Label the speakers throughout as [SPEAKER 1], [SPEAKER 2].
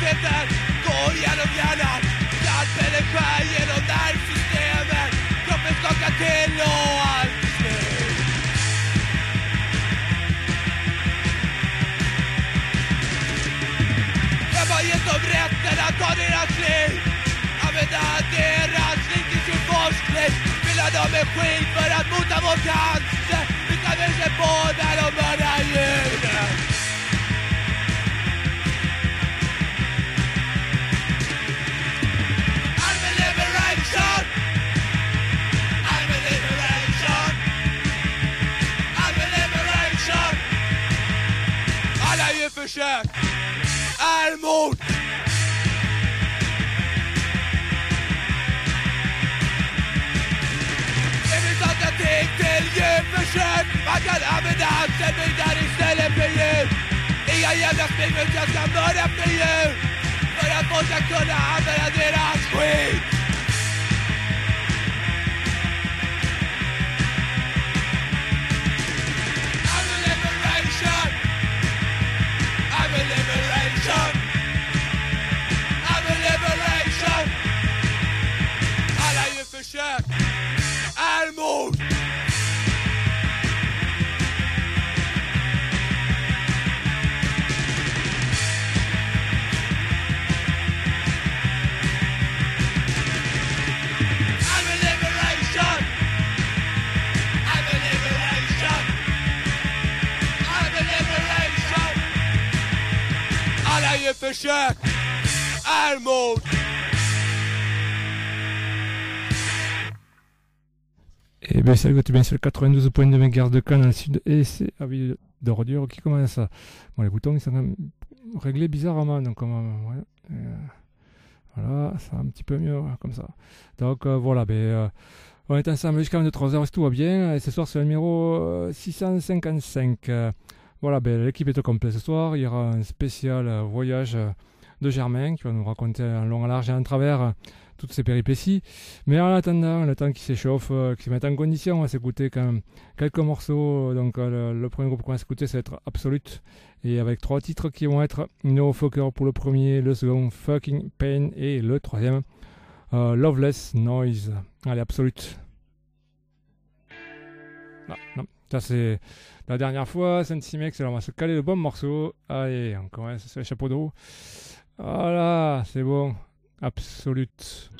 [SPEAKER 1] helveten går genom hjärnan. Hjärnan skär genom nervsystemet. Kroppen skakar till och allt slut. Jag har gett dem rätten att ta deras liv. Använda deras liv till sin forskning. Fylla dem med skit för att mota vår cancer. Vi kan väl se på när de mördar djuren. Försök är mord. Det finns saker ting till djurförsök. Man kan använda anställningar istället för djur. Inga jävla springmut, jag ska mörda för djur. För att folk ska kunna använda deras skit. Försök är mord. Alla djurförsök är mord.
[SPEAKER 2] Et bien ça écoute bien sur le 92.2 MHz de Caen dans le sud et c'est avis d'ordure qui commence à... Bon les boutons ils sont quand même réglés bizarrement donc ouais, voilà ça va un petit peu mieux voilà, comme ça. Donc voilà on est ensemble jusqu'à 23h si tout va bien et ce soir c'est le numéro 655. Voilà l'équipe est au complet ce soir, il y aura un spécial voyage de Germain qui va nous raconter en long, en large et en travers toutes ces péripéties. Mais en attendant, le temps qui s'échauffe, qui se met en condition, on va s'écouter quand même quelques morceaux. Donc le premier groupe qu'on va s'écouter, ça va être Absolute. Et avec 3 titres qui vont être No Fucker pour le premier, le second Fucking Pain et le troisième Loveless Noise. Allez, Absolute. Non, ça c'est la dernière fois, Saint-Simex, alors on va se caler le bon morceau. Allez, on commence sur les chapeaux d'eau. Voilà, c'est bon. Absolute.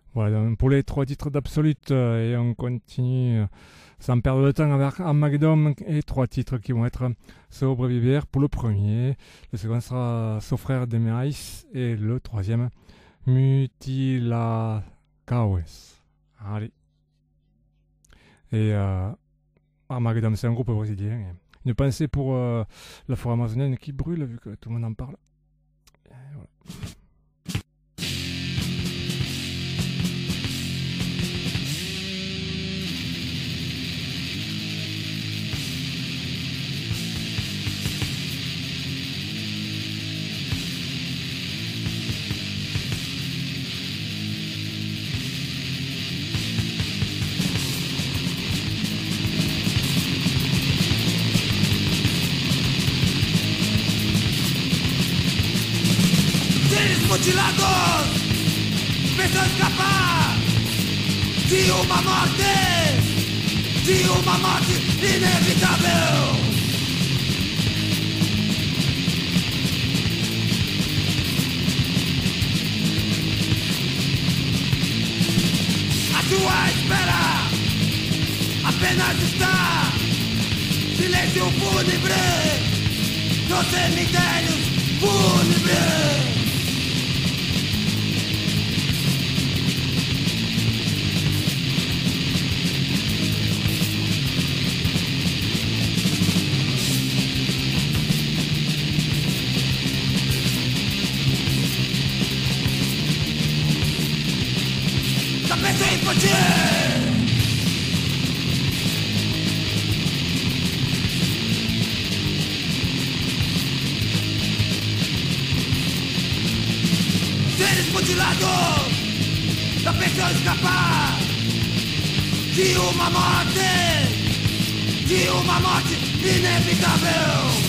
[SPEAKER 2] Voilà, donc pour les 3 titres d'Absolute, et on continue sans perdre de temps avec Armageddon et 3 titres qui vont être Sobreviver pour le premier, le second sera Sofrer de Merais et le troisième Mutila Chaos. Allez. Et Armageddon, c'est un groupe brésilien. Une pensée pour la forêt amazonienne qui brûle, vu que tout le monde en parle. Et voilà.
[SPEAKER 1] Mutilados, pensam escapar de uma morte inevitável. A sua espera apenas está silêncio fúnebre nos cemitérios fúnebres. Pensei em fugir. Seres mutilados não pensam escapar de uma morte inevitável.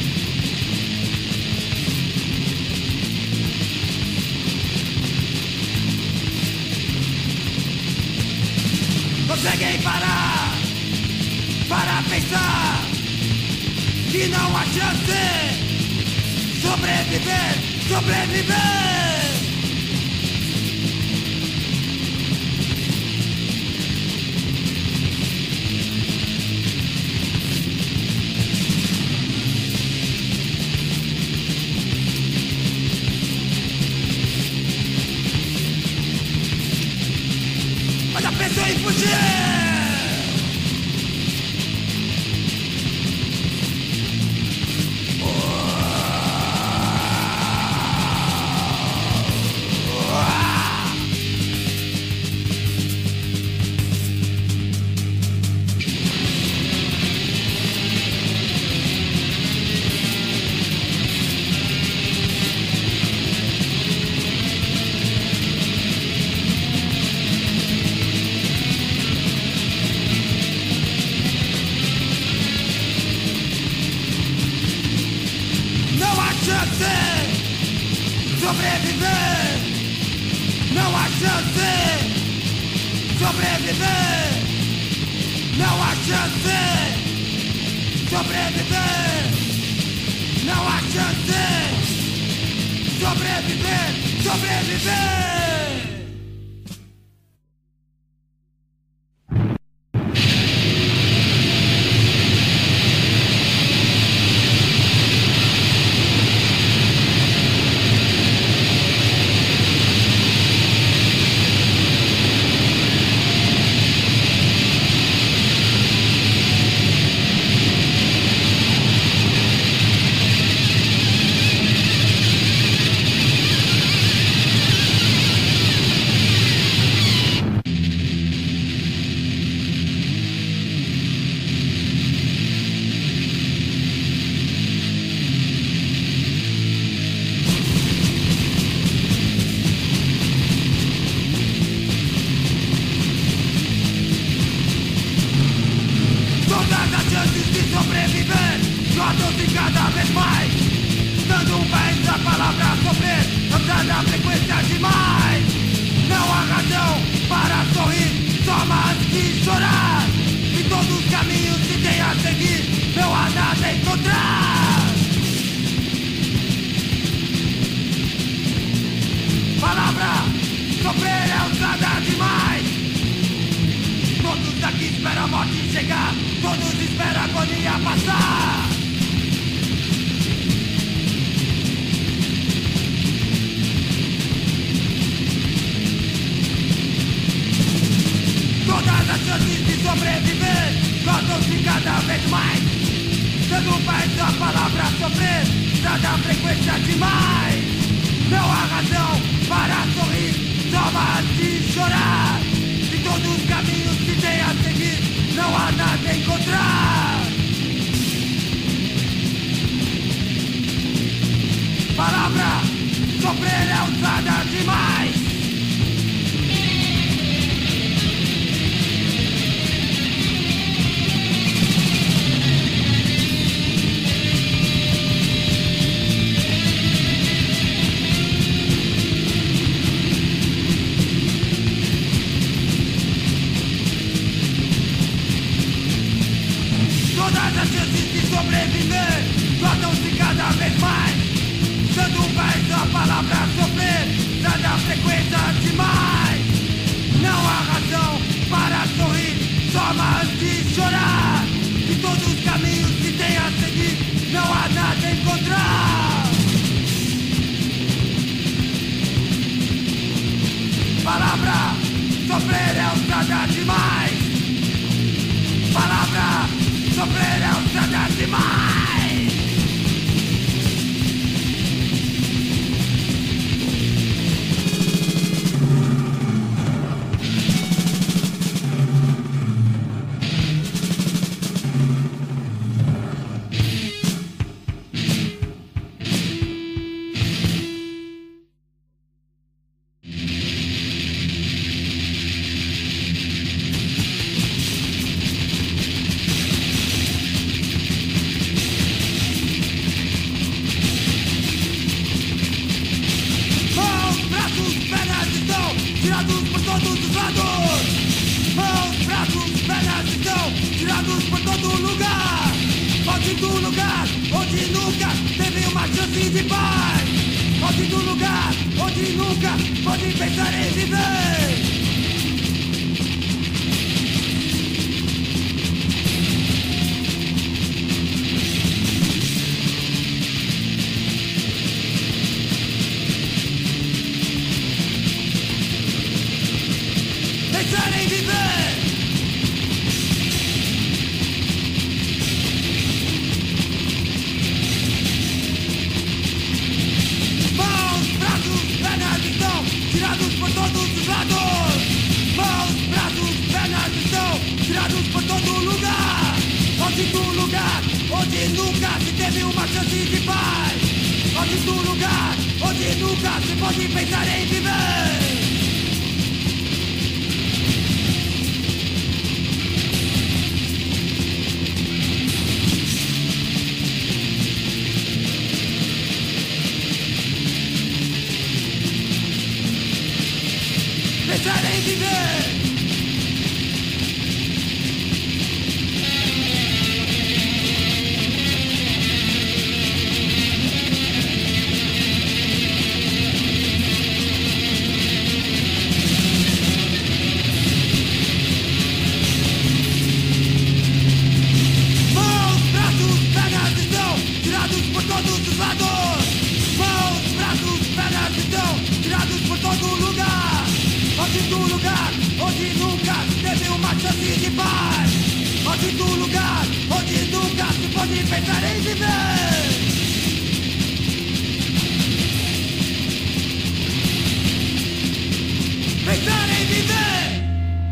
[SPEAKER 1] Conseguem parar para pensar que não há chance. Sobreviver. Mas já pensou em fugir? Sobreviver, não há chance. Sobreviver, não há chance. Sobreviver, não há chance. Sobreviver. Todos e cada vez mais, dando um país a palavra sofrer, andando a frequência demais. Não há razão para sorrir, só mais que chorar. E todos os caminhos que tem a seguir, não há nada a encontrar. Palavra sofrer é usada chegar, todos esperam a agonia passar. Todas as chances de sobreviver cortam-se cada vez mais. Dando mais a palavra sofrer, dada frequência demais. Não há razão para sorrir, só mais de chorar. De todos os caminhos que tem a seguir, não há nada a encontrar. Palavra sofrer é usada demais. Todas as chances de sobreviver cortam-se cada vez mais. Dando mais a palavra sofrer, dada a frequência demais. Não há razão para sorrir, só mais de chorar. De todos os caminhos que tem a seguir, não há nada a encontrar. Palavra sofrer é usada demais. Palavra sofrer é usada demais. Tirados por todos os lados. Mãos, braços, pernas estão tirados por todo lugar. Volte do lugar onde nunca teve uma chance de paz. Volte do lugar onde nunca pode pensar em viver. Pensar em viver. Mãos, braços, pernas estão tirados por todos os lados. Mãos, braços, pernas estão tirados por todo lugar. Volte do lugar onde nunca se teve uma chance de paz. Volte do lugar onde nunca se pode pensar em viver. Pensar em viver. Mãos, braços, pernas estão tirados por todos os lados. Mãos, braços, pernas estão tirados por todo lugar. Volte do lugar onde nunca teve uma chance de paz. Volte do lugar onde nunca se pode pensar em viver. Pensar em viver.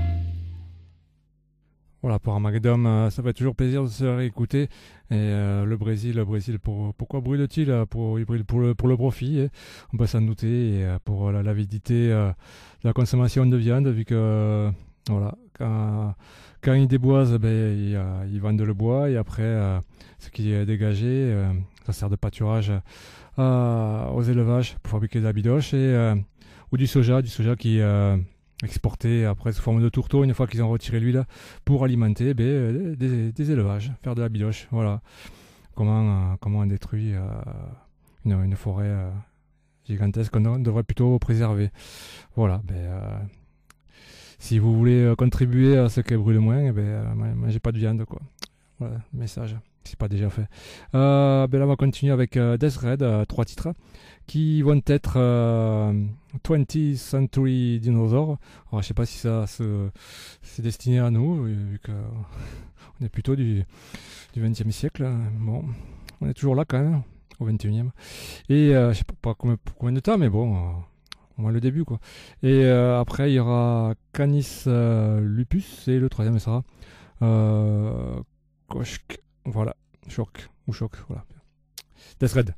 [SPEAKER 2] Voilà, pour Armageddon, ça fait toujours plaisir de se réécouter. Et le Brésil, pourquoi brûle-t-il? Il brûle pour le profit, on peut s'en douter, et pour l'avidité de la consommation de viande, vu que voilà, quand ils déboisent, ils vendent le bois, et après, ce qui est dégagé, ça sert de pâturage aux élevages pour fabriquer de la bidoche, ou du soja qui exporté après sous forme de tourteau une fois qu'ils ont retiré l'huile pour alimenter des élevages, faire de la bidoche. Voilà comment on détruit une forêt gigantesque qu'on devrait plutôt préserver. Voilà, si vous voulez contribuer à ce qu'elle brûle moins, eh ben, mangez pas de viande, quoi. Voilà, message, si c'est pas déjà fait. Ben là, on va continuer avec Death Red, 3 titres, qui vont être 20th Century Dinosaur. Alors, je sais pas si ça c'est destiné à nous, vu qu'on est plutôt du 20e siècle. Bon, on est toujours là quand même, au 21e. Et je sais pas combien de temps, mais bon, au moins le début, quoi. Et après, il y aura Canis Lupus, et le troisième sera Koshk, voilà, Choc, voilà. Death Red.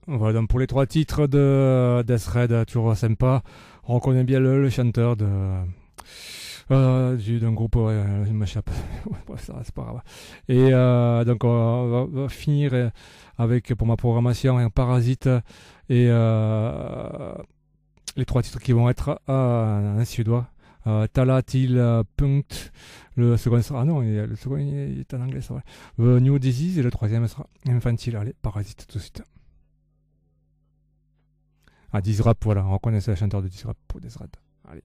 [SPEAKER 2] Voilà, donc pour les 3 titres de Death Red, toujours sympa. On reconnaît bien le chanteur d'un groupe, il m'échappe. C'est pas grave. Et donc on va finir avec, pour ma programmation, un Parasite et les 3 titres qui vont être en suédois. Tala Till Punkt, le second sera... Ah non, le second il est en anglais, c'est vrai. New Disease, et le 3e sera Infantile. Allez, Parasite tout de suite. Ah, Dizrap, voilà, on reconnaît le chanteur de Dizrap pour Death Red. Allez.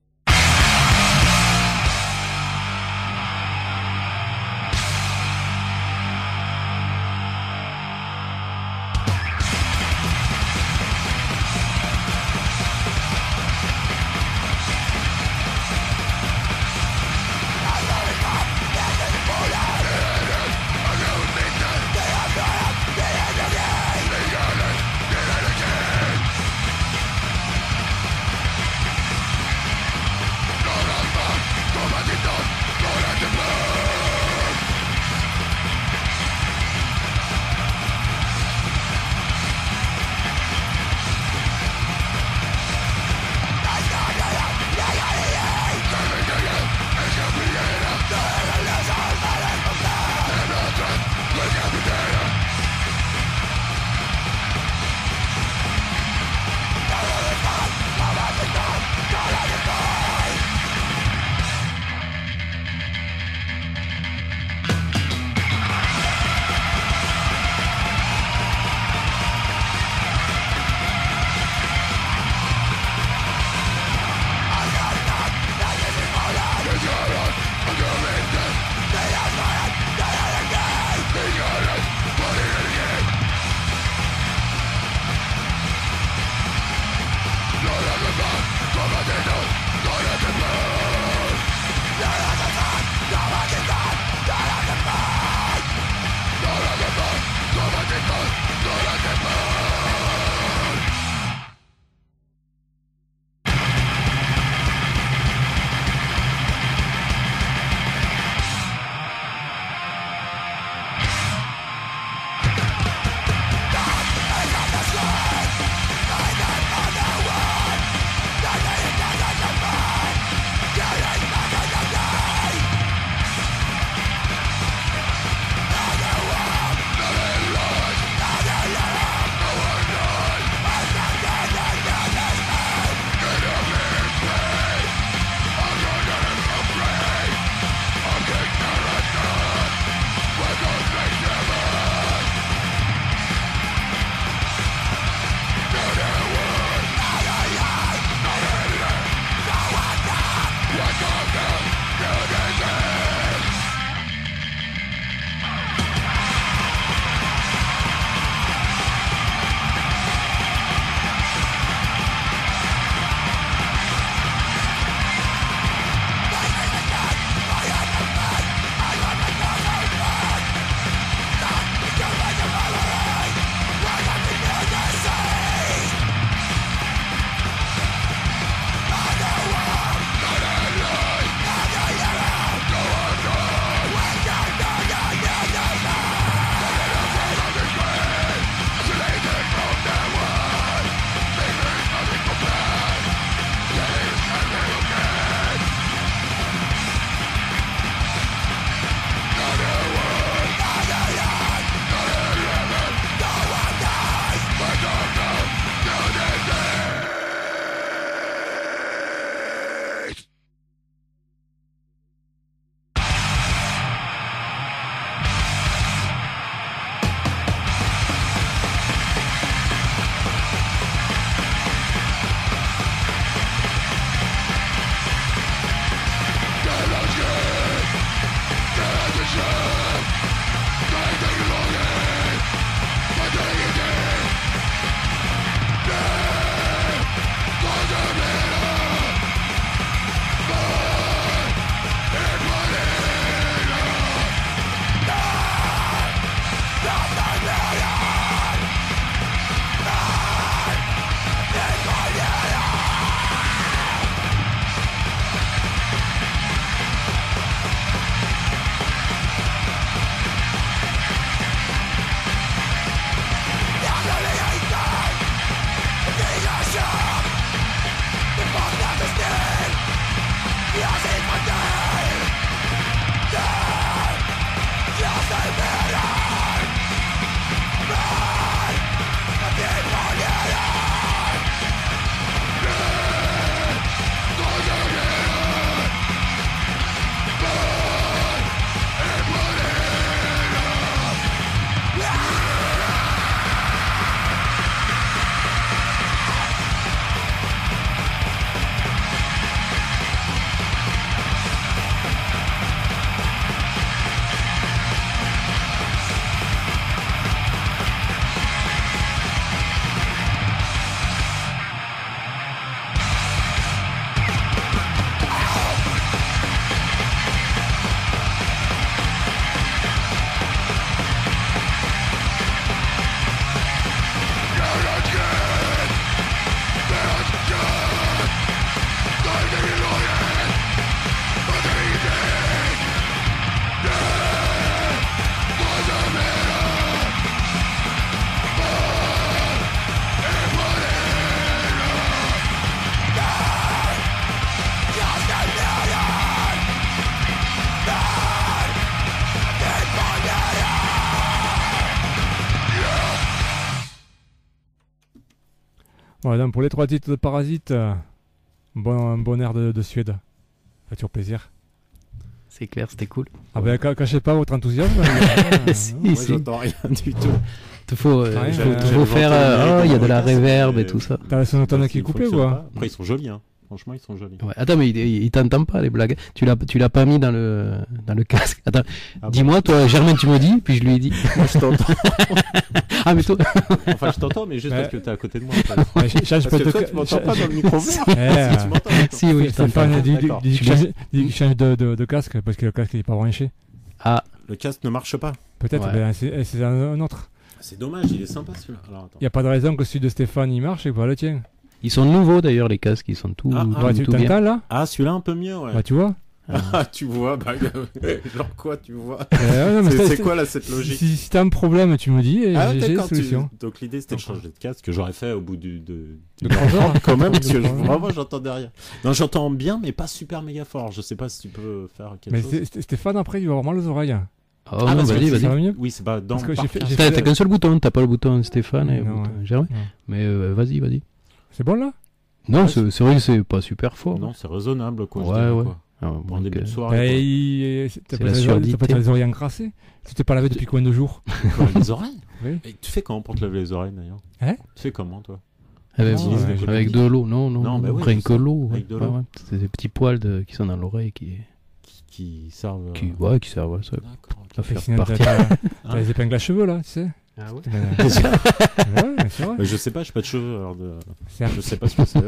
[SPEAKER 2] Voilà, donc pour les 3 titres de Parasite, un bon air de Suède. Ça fait toujours plaisir.
[SPEAKER 3] C'est clair, c'était cool.
[SPEAKER 2] Ah ben, cachez pas votre enthousiasme.
[SPEAKER 3] Si,
[SPEAKER 4] Moi,
[SPEAKER 3] si.
[SPEAKER 4] j'entends rien du tout.
[SPEAKER 3] Il faut
[SPEAKER 2] Ouais,
[SPEAKER 3] faire. Il y a de la reverb et tout ça.
[SPEAKER 2] T'as la sonotone qui est coupée ou quoi?
[SPEAKER 4] Après, ils sont jolis, hein. Franchement, ils sont jolis.
[SPEAKER 3] Ouais. Attends, mais il t'entend pas les blagues. Tu l'as pas mis dans le casque. Attends,
[SPEAKER 4] Ah bon.
[SPEAKER 3] dis-moi, toi, Germain, tu me dis, puis je lui ai dit.
[SPEAKER 4] Moi, je t'entends.
[SPEAKER 3] Ah, mais toi.
[SPEAKER 4] Enfin, je t'entends, mais juste
[SPEAKER 2] Ouais.
[SPEAKER 4] parce que t'es à côté de moi. En fait.
[SPEAKER 2] Ouais, je peux
[SPEAKER 4] Parce que toi,
[SPEAKER 2] te...
[SPEAKER 4] tu m'entends pas dans le micro vert.
[SPEAKER 2] Eh,
[SPEAKER 4] Si, tu m'entends. D'accord.
[SPEAKER 3] Si, oui, je t'entends.
[SPEAKER 2] Stéphane dit
[SPEAKER 4] D'accord.
[SPEAKER 2] qu'il change de casque parce que le casque il est pas branché.
[SPEAKER 3] Ah,
[SPEAKER 4] Le casque ne marche pas.
[SPEAKER 2] Peut-être,
[SPEAKER 3] Ouais.
[SPEAKER 2] ben, c'est un autre.
[SPEAKER 4] C'est dommage, il est sympa celui-là. Alors, attends.
[SPEAKER 2] Il n'y a pas de raison que celui de Stéphane il marche et pas le tien.
[SPEAKER 3] ils sont nouveaux d'ailleurs, les casques, ils sont tout,
[SPEAKER 2] Ouais, tu
[SPEAKER 3] tout bien.
[SPEAKER 2] t'entends là?
[SPEAKER 4] Ah, celui-là un peu mieux, ouais.
[SPEAKER 2] Bah, tu vois?
[SPEAKER 4] Ah, tu vois, bah, genre quoi, tu vois.
[SPEAKER 2] Non, mais
[SPEAKER 4] C'est quoi là cette logique?
[SPEAKER 2] Si t'as un problème, tu me dis et
[SPEAKER 4] Ah,
[SPEAKER 2] j'ai
[SPEAKER 4] d'accord.
[SPEAKER 2] une solution.
[SPEAKER 4] Donc l'idée c'était de changer de casque que j'aurais fait au bout du
[SPEAKER 2] De 3 heures.
[SPEAKER 4] quand même parce que
[SPEAKER 2] De 3 heures.
[SPEAKER 4] vraiment j'entends derrière. Non, j'entends bien mais pas super méga fort. Je sais pas si tu peux faire quelque
[SPEAKER 2] Mais
[SPEAKER 4] chose.
[SPEAKER 2] Stéphane, après, il va avoir mal aux oreilles.
[SPEAKER 3] Oh
[SPEAKER 4] Ah,
[SPEAKER 3] non,
[SPEAKER 4] parce que
[SPEAKER 3] vas-y,
[SPEAKER 4] tu-
[SPEAKER 2] Ça
[SPEAKER 3] vas-y.
[SPEAKER 2] va mieux?
[SPEAKER 4] Oui, c'est pas dans
[SPEAKER 2] Parce que
[SPEAKER 4] le
[SPEAKER 2] j'ai fait-
[SPEAKER 4] parc.
[SPEAKER 2] j'ai
[SPEAKER 3] T'as qu'un seul bouton, t'as pas le bouton Stéphane et le
[SPEAKER 2] Non,
[SPEAKER 3] bouton
[SPEAKER 2] ouais.
[SPEAKER 3] Germain.
[SPEAKER 2] Ouais.
[SPEAKER 3] Mais vas-y.
[SPEAKER 2] C'est bon là?
[SPEAKER 3] Non,
[SPEAKER 4] Ouais,
[SPEAKER 3] c'est vrai que c'est pas super fort.
[SPEAKER 4] Non, c'est raisonnable quoi. je
[SPEAKER 3] Ouais,
[SPEAKER 4] dirais,
[SPEAKER 3] ouais.
[SPEAKER 4] quoi.
[SPEAKER 3] Ah,
[SPEAKER 4] Pour un
[SPEAKER 3] donc,
[SPEAKER 4] début de
[SPEAKER 2] Bah,
[SPEAKER 4] soirée.
[SPEAKER 2] t'as
[SPEAKER 3] C'est
[SPEAKER 2] pas
[SPEAKER 3] la
[SPEAKER 2] les
[SPEAKER 3] surdité.
[SPEAKER 2] oreilles encrassées? Tu t'es pas lavé depuis combien de jours?
[SPEAKER 4] Quoi, les oreilles.
[SPEAKER 2] Oui.
[SPEAKER 4] Et tu fais comment pour te laver les oreilles d'ailleurs?
[SPEAKER 2] Hein?
[SPEAKER 4] Tu fais comment toi?
[SPEAKER 3] Avec,
[SPEAKER 2] Non,
[SPEAKER 3] avec de l'eau, non,
[SPEAKER 4] Non, bah oui,
[SPEAKER 3] rien
[SPEAKER 4] je
[SPEAKER 3] que
[SPEAKER 4] sais.
[SPEAKER 3] l'eau.
[SPEAKER 4] Avec de l'eau.
[SPEAKER 3] Ouais. C'est des petits poils qui sont dans l'oreille
[SPEAKER 4] Qui servent.
[SPEAKER 3] qui servent à ça.
[SPEAKER 4] D'accord. ok.
[SPEAKER 3] À faire
[SPEAKER 2] Sinon,
[SPEAKER 3] partir.
[SPEAKER 2] t'as les épingles à cheveux là, tu sais?
[SPEAKER 3] Ah ouais.
[SPEAKER 2] Ouais, mais c'est vrai.
[SPEAKER 4] Je sais pas, j'ai pas de cheveux alors
[SPEAKER 2] C'est un-
[SPEAKER 4] je sais pas ce que c'est.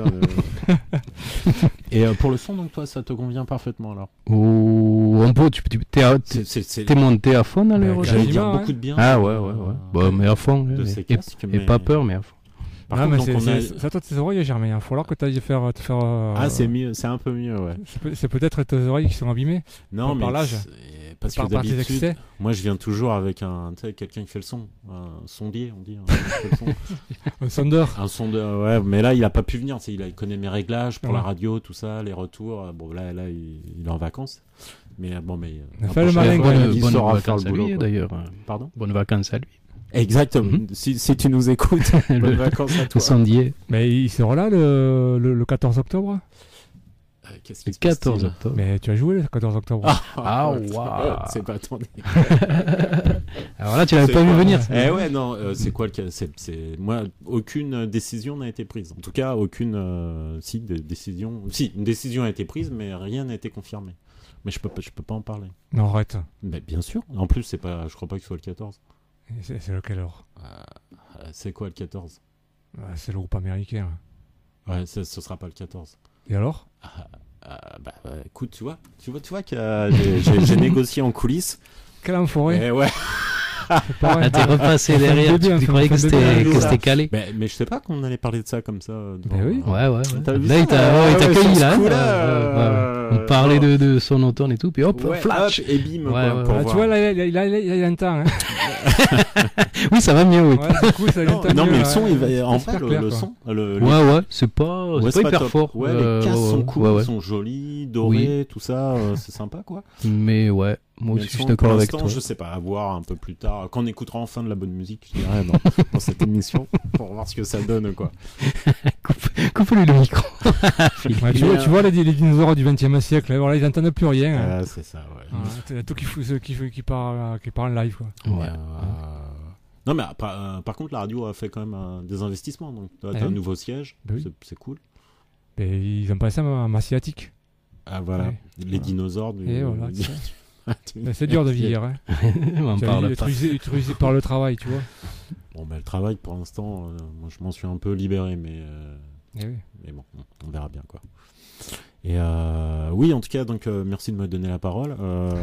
[SPEAKER 4] Et pour le son donc toi ça te convient parfaitement alors?
[SPEAKER 3] Ou on peut, t'es monté à fond dans les
[SPEAKER 2] Bah,
[SPEAKER 3] recherches.
[SPEAKER 4] J'allais dire
[SPEAKER 2] quasiment,
[SPEAKER 4] beaucoup de bien.
[SPEAKER 3] Ah ouais. Bah, mais à fond.
[SPEAKER 4] de
[SPEAKER 3] hein,
[SPEAKER 4] ces
[SPEAKER 3] et,
[SPEAKER 4] casques.
[SPEAKER 3] et pas peur, mais à fond.
[SPEAKER 4] Par
[SPEAKER 2] Non,
[SPEAKER 4] contre,
[SPEAKER 2] mais
[SPEAKER 4] donc, on a-
[SPEAKER 2] c'est à toi tes oreilles, Germain. Il va falloir que tu ailles te faire.
[SPEAKER 4] Ah, c'est mieux, c'est un peu mieux, ouais.
[SPEAKER 2] C'est peut-être tes oreilles qui sont abîmées
[SPEAKER 4] Non,
[SPEAKER 2] par
[SPEAKER 4] mais
[SPEAKER 2] l'âge.
[SPEAKER 4] parce que
[SPEAKER 2] par tes
[SPEAKER 4] d'habitude,
[SPEAKER 2] excès.
[SPEAKER 4] moi je viens toujours avec quelqu'un qui fait le son, un sondier, on dit. Qui fait le son.
[SPEAKER 2] Un sondeur.
[SPEAKER 4] Un sondeur, ouais, mais là il a pas pu venir, tu sais, il connaît mes réglages pour
[SPEAKER 2] Ouais.
[SPEAKER 4] la radio, tout ça, les retours. Bon, là il est en vacances. Mais bon, mais.
[SPEAKER 2] Mais
[SPEAKER 4] la
[SPEAKER 2] fais le
[SPEAKER 4] prochaine
[SPEAKER 2] malin,
[SPEAKER 4] fois,
[SPEAKER 2] bonne-
[SPEAKER 4] il
[SPEAKER 3] bonnes
[SPEAKER 4] saura faire
[SPEAKER 3] vacances
[SPEAKER 4] le
[SPEAKER 3] à
[SPEAKER 4] boulot,
[SPEAKER 3] lui,
[SPEAKER 4] quoi.
[SPEAKER 3] d'ailleurs.
[SPEAKER 4] Pardon?
[SPEAKER 3] Bonnes vacances à lui.
[SPEAKER 4] Exactement.
[SPEAKER 3] Mhm.
[SPEAKER 4] Si tu nous écoutes, bonnes
[SPEAKER 3] Le
[SPEAKER 4] vacances à toi.
[SPEAKER 3] sondier.
[SPEAKER 2] Mais il sera là le 14 octobre.
[SPEAKER 4] Qu'est-ce qui
[SPEAKER 3] Le
[SPEAKER 4] se passe,
[SPEAKER 3] 14
[SPEAKER 4] Steve
[SPEAKER 3] octobre.
[SPEAKER 2] Mais tu as joué le 14 octobre.
[SPEAKER 3] Ah,
[SPEAKER 4] ouais,
[SPEAKER 3] waouh.
[SPEAKER 4] c'est pas attendez.
[SPEAKER 3] Alors là, tu l'avais
[SPEAKER 4] C'est
[SPEAKER 3] pas vu
[SPEAKER 4] quoi
[SPEAKER 3] venir.
[SPEAKER 4] Eh ouais, non, c'est quoi le cas moi, aucune décision n'a été prise. En tout cas, aucune. Une décision a été prise, mais rien n'a été confirmé. Mais je peux pas en parler.
[SPEAKER 2] Non, arrête.
[SPEAKER 4] Mais bien sûr. En plus, je crois pas que ce soit le 14.
[SPEAKER 2] C'est lequel alors?
[SPEAKER 4] C'est quoi le 14?
[SPEAKER 2] C'est le groupe américain.
[SPEAKER 4] Ouais, ce sera pas le 14.
[SPEAKER 2] Et alors?
[SPEAKER 4] Écoute, tu vois que j'ai négocié en coulisses.
[SPEAKER 2] Quel enfoiré.
[SPEAKER 4] Et ouais.
[SPEAKER 2] C'est pareil.
[SPEAKER 3] Ah, t'es repassé derrière.
[SPEAKER 2] Bébé,
[SPEAKER 3] Tu
[SPEAKER 2] un
[SPEAKER 3] croyais que
[SPEAKER 2] film de
[SPEAKER 3] c'était
[SPEAKER 2] bébé.
[SPEAKER 3] que c'était calé.
[SPEAKER 4] Mais je sais pas qu'on allait parler de ça comme ça. devant-
[SPEAKER 2] Ben oui.
[SPEAKER 3] Ouais.
[SPEAKER 4] T'as vu
[SPEAKER 3] Là,
[SPEAKER 4] ça
[SPEAKER 3] il t'a
[SPEAKER 4] Ouais,
[SPEAKER 3] cueilli,
[SPEAKER 4] sur ce
[SPEAKER 3] là.
[SPEAKER 4] coup-là,
[SPEAKER 3] On parlait de son automne et tout, puis hop,
[SPEAKER 4] Ouais,
[SPEAKER 3] flash.
[SPEAKER 4] hop, et bim,
[SPEAKER 3] Ouais,
[SPEAKER 4] quoi,
[SPEAKER 3] ouais,
[SPEAKER 4] pour
[SPEAKER 2] Ah,
[SPEAKER 4] voir.
[SPEAKER 2] tu vois, là, il a un temps. Hein.
[SPEAKER 3] Oui, ça va mieux, oui.
[SPEAKER 2] Ouais, du coup, ça
[SPEAKER 4] Non,
[SPEAKER 2] vient
[SPEAKER 4] non,
[SPEAKER 2] mieux,
[SPEAKER 4] mais le
[SPEAKER 2] ouais.
[SPEAKER 4] son, il va, en
[SPEAKER 2] C'est
[SPEAKER 4] fait,
[SPEAKER 2] super clair,
[SPEAKER 4] le
[SPEAKER 2] quoi.
[SPEAKER 4] son,
[SPEAKER 3] Ouais, c'est pas hyper
[SPEAKER 4] top.
[SPEAKER 3] fort.
[SPEAKER 4] Ouais, les casses sont cool,
[SPEAKER 3] ouais.
[SPEAKER 4] ils sont jolis, dorés, tout ça, c'est sympa, quoi.
[SPEAKER 3] Mais ouais, moi
[SPEAKER 4] Mais
[SPEAKER 3] aussi,
[SPEAKER 4] le
[SPEAKER 3] je suis
[SPEAKER 4] son,
[SPEAKER 3] d'accord
[SPEAKER 4] pour
[SPEAKER 3] avec
[SPEAKER 4] l'instant,
[SPEAKER 3] toi.
[SPEAKER 4] je sais pas, à voir un peu plus tard, quand on écoutera enfin de la bonne musique, je dirais, dans cette émission, pour voir ce que ça donne, quoi.
[SPEAKER 3] Coupe-lui le micro.
[SPEAKER 2] Ouais, tu vois les dinosaures du 20e siècle, voilà, ils n'entendent plus rien. Hein.
[SPEAKER 4] Ah, c'est ça, ouais.
[SPEAKER 2] Ouais, t'as tout qui part en live. Quoi.
[SPEAKER 3] Ouais.
[SPEAKER 4] Non, mais par contre, la radio a fait quand même des investissements, donc t'as
[SPEAKER 2] Ah
[SPEAKER 4] un
[SPEAKER 2] oui.
[SPEAKER 4] nouveau siège,
[SPEAKER 2] Bah oui.
[SPEAKER 4] c'est cool.
[SPEAKER 2] Et ils ont passé à Massiatique.
[SPEAKER 4] Ah, voilà,
[SPEAKER 2] Ouais.
[SPEAKER 4] les dinosaures du...
[SPEAKER 2] Et voilà,
[SPEAKER 4] du-
[SPEAKER 2] tu sais. Mais c'est dur de vieillir. Hein.
[SPEAKER 3] On en
[SPEAKER 2] Tu
[SPEAKER 3] parle
[SPEAKER 2] es
[SPEAKER 3] pas.
[SPEAKER 2] utilisé par le travail, tu vois.
[SPEAKER 4] Bon, bah, le travail, pour l'instant, moi, je m'en suis un peu libéré,
[SPEAKER 2] Eh oui.
[SPEAKER 4] mais bon, on verra bien, quoi. Et oui, en tout cas, donc merci de me donner la parole.